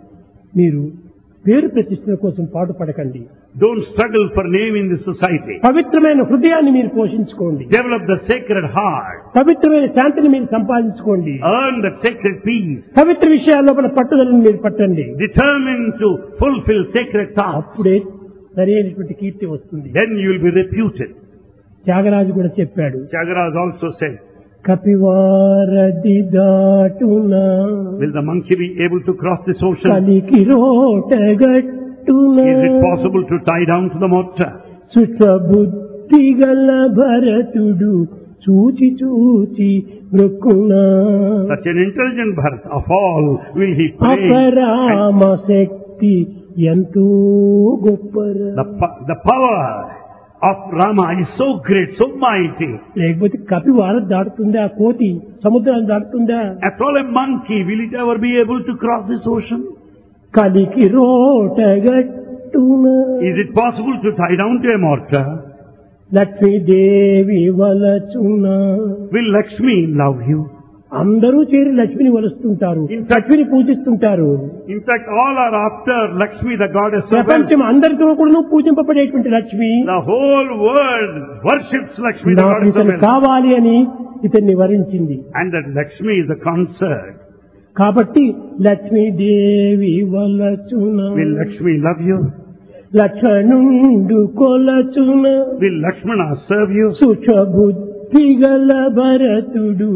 మీరు పేరు ప్రతిష్టల కోసం పాటుపడకండి. don't struggle for name in this society. పవిత్రమైన హృదయాన్ని మీరు పోషించుకోండి. Develop the sacred heart. పవిత్రమైన శాంతిని మీరు సంపాదించుకోండి. Earn the sacred peace. పవిత్ర విషయాల్లో మన పట్టుదలను మీరు పట్టండి. Determined to fulfill sacred tasks. అప్పుడే సరైనటువంటి కీర్తి వస్తుంది. Then you will be reputed. Tyagaraju కూడా చెప్పాడు, Chagaraj also said, కపివారది దాటున will the monkey be able to cross this ocean? కలికి రోటగట్టున Is it possible to tie down to the mortar? సుఖబుద్ధి గల భరతుడు చూచి చూచి మృక్కున Such an intelligent Bharat, of all will he pray. అపరామ శక్తి ఎంతో గొప్పరా. The, po- the power of Rama is so great, so mighty. లేకపోతే కపివార దాటుతుందా? కోతి సముద్రాన్ని దాటుతుందా? After all, a monkey, will it ever be able to cross this ocean? కలికి రోటగట్టున Is it possible to tie down to a mortar? Lakshmidevi వలచున. Will Lakshmi love you? అందరూ చేరి లక్ష్మిని వలుస్తుంటారు, In fact- లక్ష్మిని పూజిస్తుంటారు. In fact, all are after Lakshmi, the goddess of wealth. ప్రపంచం అందరితో కూడా పూజింపబడేటువంటి Lakshmi The whole world worships Lakshmi, the నాకు goddess of ఇతను wealth. కావాలి అని ఇతన్ని వరించింది. And that Lakshmi is a concert. కాబట్టి Lakshmidevi వలచున. Will Lakshmi love you? లక్ష్మణుండు కొలచున. Will Lakshmana serve you? సుఖబుద్ధి గల భరతుడు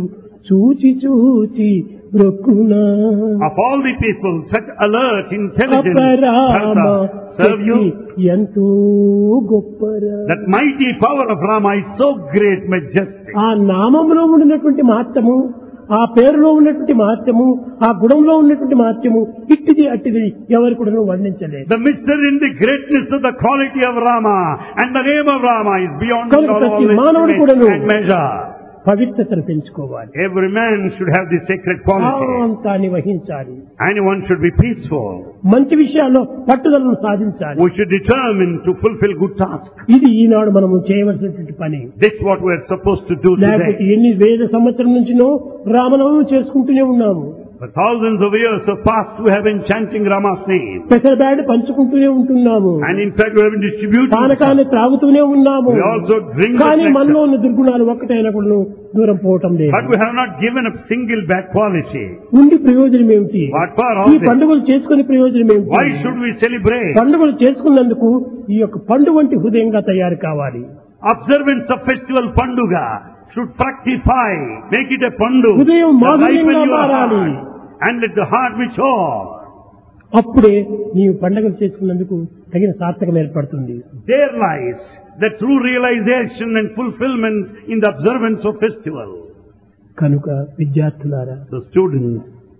చూచి చూచి బ్రొక్కునా. Of all the people, such alert, intelligent, అపరామ serve you. ఎంతో గొప్పరా. That mighty power of Rama is so great, majestic. ఆ నామంలో ఉండినటువంటి మహత్యము, ఆ పేరులో ఉన్నటువంటి మహత్యము, ఆ గుణంలో ఉన్నటువంటి మహత్యము ఇట్టిది అట్టిది ఎవరు కూడా వర్ణించలేదు. The mystery in the greatness of the quality of Rama and the name of Rama is beyond all estimate and measure. పవిత్రతను పెంచుకోవాలి. Every man should have the sacred quality. శాంతాన్ని వహించాలి. Anyone should be peaceful. మంచి విషయాల్లో పట్టుదలను సాధించాలి. We should determine to fulfill good tasks. ఇది ఈనాడు మనము చేయవలసినటువంటి పని. This is what we are supposed to do today. లేకపోతే ఎన్ని వేల సంవత్సరం నుంచినో రామనామం చేసుకుంటూనే ఉన్నాము. For thousands of years of past we have been chanting Rama's name. పెసరబ్యాడ్ పంచుకుంటూనే ఉంటున్నాము. And in fact we have been distributing. పానకాన్ని త్రాగుతూనే ఉన్నాము. We also drink. కానీ మనలో ఉన్న దుర్గుణాలు ఒక్కటైనా కూడా దూరం పోవటం లేదు. But we have not given up single bad quality. ఉండి ప్రయోజనం ఏమిటి? What for all ఈ this? పండుగలు చేసుకునే ప్రయోజనం ఏమిటి? Why should we celebrate? పండుగలు చేసుకున్నందుకు ఈ యొక్క పండు వంటి హృదయంగా తయారు కావాలి. Observance of festival Panduga should fructify, make it a Pandu. హృదయం మాధుర్యంగా మారాలి. And let the heart be sure. అప్పుడే నీవు పండుగలు చేసుకున్నందుకు తగిన సార్థకం ఏర్పడుతుంది. There lies the true realization and fulfillment in the observance of festival. కనుక విద్యార్థులారా, The students,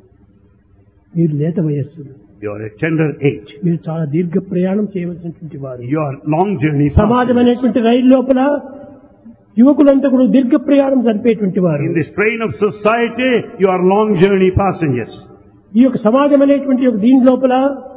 మీరు లేత వయస్సులు, you are a tender age. మీరు చాలా దీర్ఘ ప్రయాణం చేయవలసినటువంటి వారు. You are long journey. సమాజం అనేటువంటి రైలు లోపల యువకులంతా కూడా దీర్ఘ ప్రయాణం జరిపేటువంటి వారు. In this train of society, you are long journey passengers. ఈ యొక్క సమాజం అనేటువంటి ఒక దీని లోపల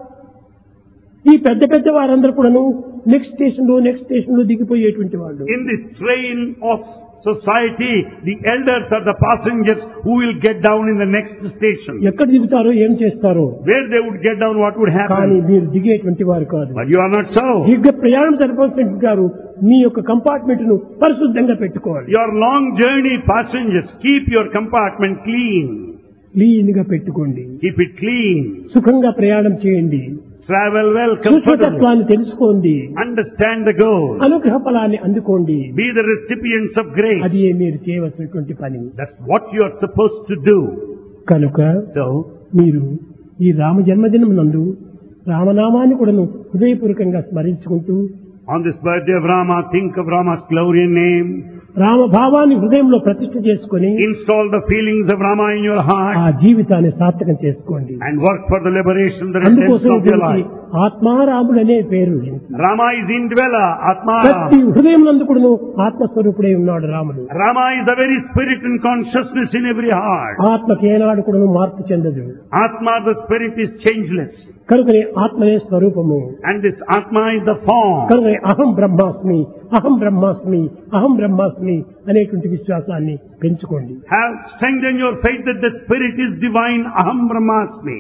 ఈ పెద్ద పెద్ద వారందరూ కూడాను నెక్స్ట్ స్టేషన్ లో నెక్స్ట్ స్టేషన్ లో దిగిపోయేటువంటి వాళ్ళు. In this train of society, the elders are the passengers who will get down in the next station. ఎక్కడ దిగుతారో ఏం చేస్తారో, Where they would get down, what would కానీ happen. మీరు దిగేటువంటి వారు కాదు. But you are not so. దీర్ఘ ప్రయాణం సరిపోతున్నట్టు గారు మీ యొక్క కంపార్ట్మెంట్ ను పరిశుద్ధంగా పెట్టుకోవాలి. Your long journey passengers, keep your compartment clean. Clean గా పెట్టుకోండి. Keep it clean. సుఖంగా ప్రయాణం చేయండి. Travel well, comfortably. సూక్ష్మతత్వాన్ని తెలుసుకోండి. Understand the goal. అనుగ్రహ ఫలాన్ని అందుకోండి. Be the recipients of grace. అది మీరు చేయవలసినటువంటి పని. That's what you are supposed to do. కనుక So, మీరు ఈ రామ జన్మదినం నందు రామనామాన్ని కూడా హృదయపూర్వకంగా స్మరించుకుంటూ, on this birthday of Rama, think of Rama's glorious name. Rama భావాన్ని హృదయంలో ప్రతిష్ఠ చేసుకుని Install the feelings of Rama in your ఆ heart జీవితాన్ని సార్థకం చేసుకోండి. and work for the liberation, the redemption అందుకోసం of your life. ఆత్మారాముడు అనే పేరు. Rama is indweller, Atma. ప్రతి హృదయం నందు కూడా ఆత్మస్వరూపుడై ఉన్నాడు రాముడు. Rama is the very spirit and consciousness in every heart. ఆత్మకి ఏనాడు కూడా మార్పు చెందదు. Atma, the spirit, is changeless. కనుకనే ఆత్మనే స్వరూపము. And this Atma is the form. కనుకనే అహం బ్రహ్మాస్మి, అహం బ్రహ్మాస్మి, అహం బ్రహ్మాస్మి అనేటువంటి విశ్వాసాన్ని పెంచుకోండి. Have strengthened your faith that the spirit is divine, Aham Brahmasmi.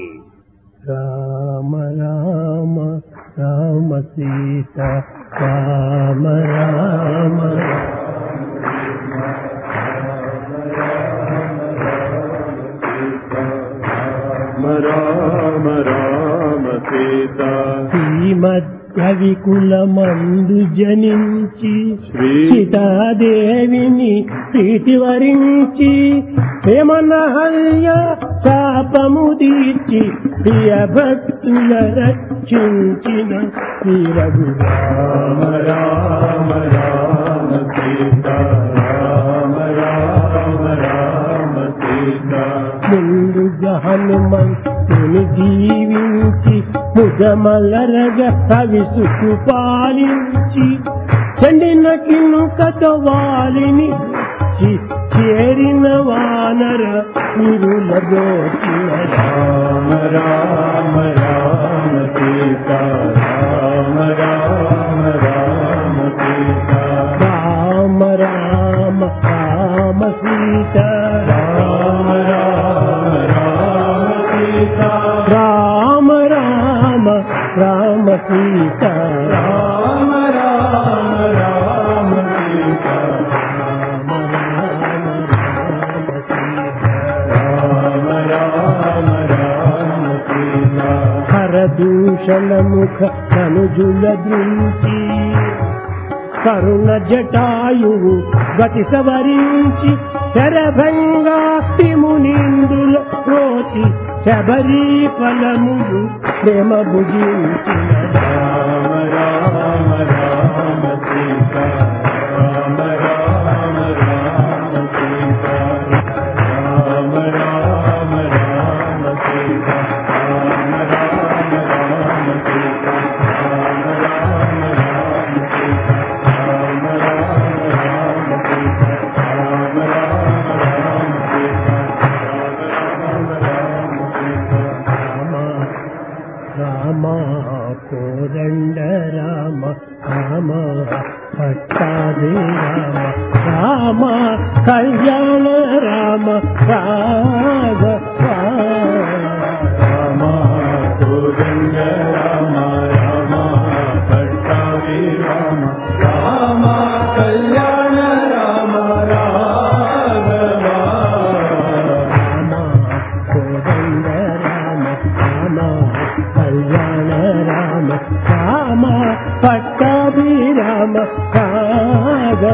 Rama Rama Rama Sita Rama Rama Rama Rama Sita శ్రీమద్కవికులమందు జనించి Shri సీతాదేవిని ప్రీతి వరించి ప్రేమనహల్య శాపము తీర్చి ప్రియ భక్తుల రక్షించిన శ్రీ రఘు రామ రామ రామ సీత రామ రామ రామ సీత ముందుగా హనుమంతుని జీవించి ముదమలరగ కవిసుకు పాలించి చెండిన కినుకత వాలిని చేరిన వానర నిరుల దోచిన రామ రామ రామ సీత రామ రామ రామ సీత రామ రామ రామ సీత రామ రామ రామ సీత రామ రామ రామ సీత రామ రామ రామ సీత రామ రామ రామ సీత హరదూషణ ముఖ కనుజుల దృంచి కరుణ జటాయువు గతి సవరించి శరభంగాతి మునిందుల రోచి శబరీ ఫలములు ప్రేమ భుజించిన రామ రామ రామ సీతా రామ రామ రామ సీతా రామ రామ రామ సీతా రామ రామ రామ సీతా రామ రామ రామ సీతా రామ రామ రామ సీతా రామ రామ రామ సీతా రామ రామ సీతా రామ రామ కోదండ రామ రామ పట్టాది రామ రామ కళ్యాణ రామ రాఘవ రామ కోదండ రామ రామ పట్టాభి రామ రామ కళ్యాణ రామ రాఘవ రామ కోదండ రామ రామ కళ్యాణ రామ రామ పట్టాభి రామ రాఘవ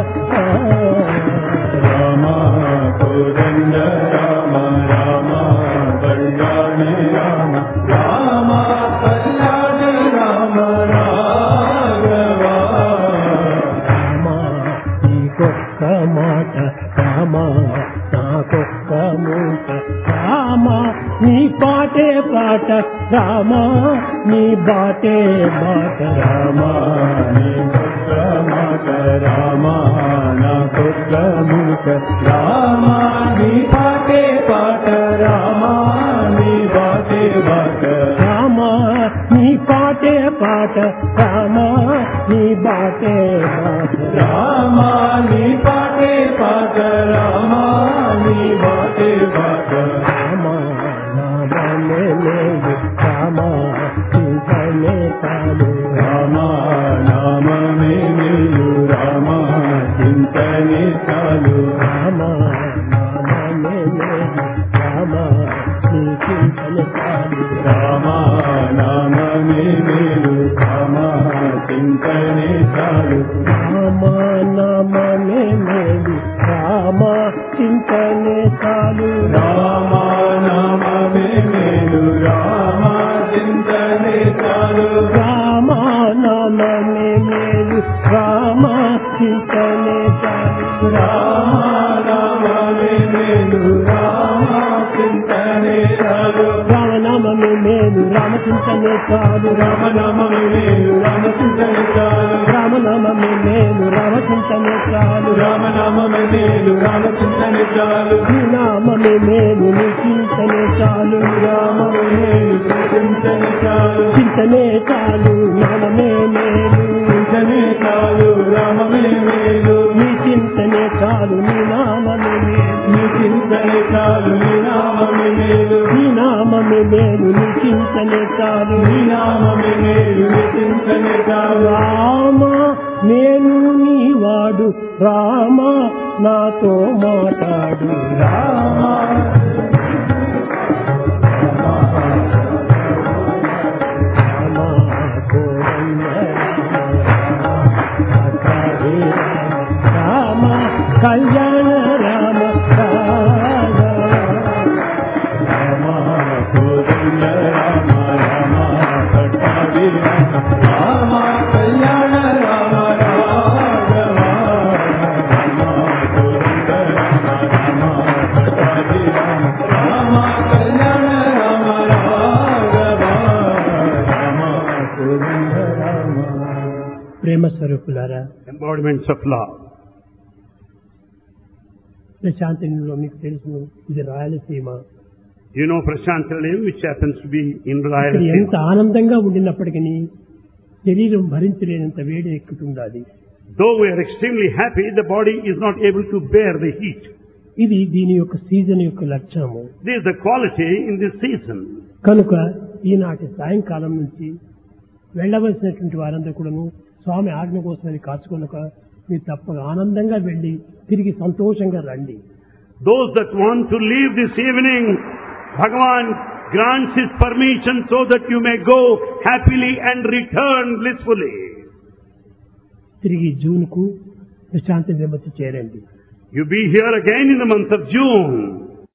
రామ కోదండ రామ రామ కళ్యాణ రామ రామ కళ్యాణ రామ రాఘవ రామ నీకొక్క మాట రామ నాకొక్క మూట రామ నీ పాటే పాట రామ నీ బాటే బాట రామ నీ కొత్త మాట రామ నా కొత్త ముఖ రామ నీ పాటే పాట రామ నీ బాటే బాట రామ నీ పాటే పాట రామ నీ బాటే బాట రామ నీ పాటే పాట రామ నీ బాటే బాట రామ నామమే లేదు రామ చింతనే చాలు రామ నామమే మేలు రామ చింతనే చాలు రామ నామమే లేదు రామ నీ చింతనే చాలు రామ నామమే మేలు రామ చింతనే చాలు రామ నామమే లేదు రామ చింతనే చాలు రామ నామమే మేలు రామ చింతనే చాలు రామ నామమే లేదు రామ చింతనే చాలు రామ నామమే మేలు రామ చింతనే చాలు రామనామమే మేలు రామ చింతనే చాలు రామ నామమే మేలు రామ చింతనే చాలు రామనామమే మేలు రామ చింతనే చాలు రామ నామమే మేలు రామ చింతనే చాలు నీ నామమే మేలు నీ చింతనే చాలు రామమే మేలు చింతనే చాలు చింతనే చాలు నామమే మేలు చింతనే చాలు రామమే మేలు నీ చింతనే చాలు నీ నామమే మేలు నీ చింతనే చాలు నీ నామమే మేలు నీ నామమే మేలు నీ చింతనే చాలు నీ నామమే మేలు నీ చింతనే చాలు రామ నేను నీ వాడు రామ నాతో మాట్లాడు రామ రామ కోదండ రామ రామ కళ్యాణ రామ రాఘవ రామ కోదండ రామ రామ పట్టాభి రామ రామ కళ్యాణ రామ రాఘవ రామ కోదండ రామ రామ పట్టాభి రామ రామ కళ్యాణ రామ రాఘవ రామ కోదండ రామ ప్రేమ స్వరూపులారా, embodiments of love. ప్రశాంతిలో మీకు తెలుసు ఇది Rayalaseema. You know Prashantalayam, which happens to be in ఇక్కడ Rayalaseema. ఎంత ఆనందంగా ఉండినప్పటికీ శరీరం భరించలేనంత వేడి ఎక్కుతుండాలి. Though we are extremely happy, the body is not able to bear the heat. ఇది దీని యొక్క సీజన్ యొక్క లక్షణము. This is the quality in this season. కనుక ఈనాటి సాయంకాలం నుంచి వెళ్ళవలసినటువంటి వారందరూ కూడాను స్వామి ఆజ్ఞ కోసమని కాచుకొనక మీరు తప్పక ఆనందంగా వెళ్ళి తిరిగి సంతోషంగా రండి. Those that want to leave this evening, Bhagavan grants his permission so that you may go happily and return blissfully. తిరిగి జూన్ కు ప్రశాంతి నిలబెట్టి చేరండి. You be here again in the month of June.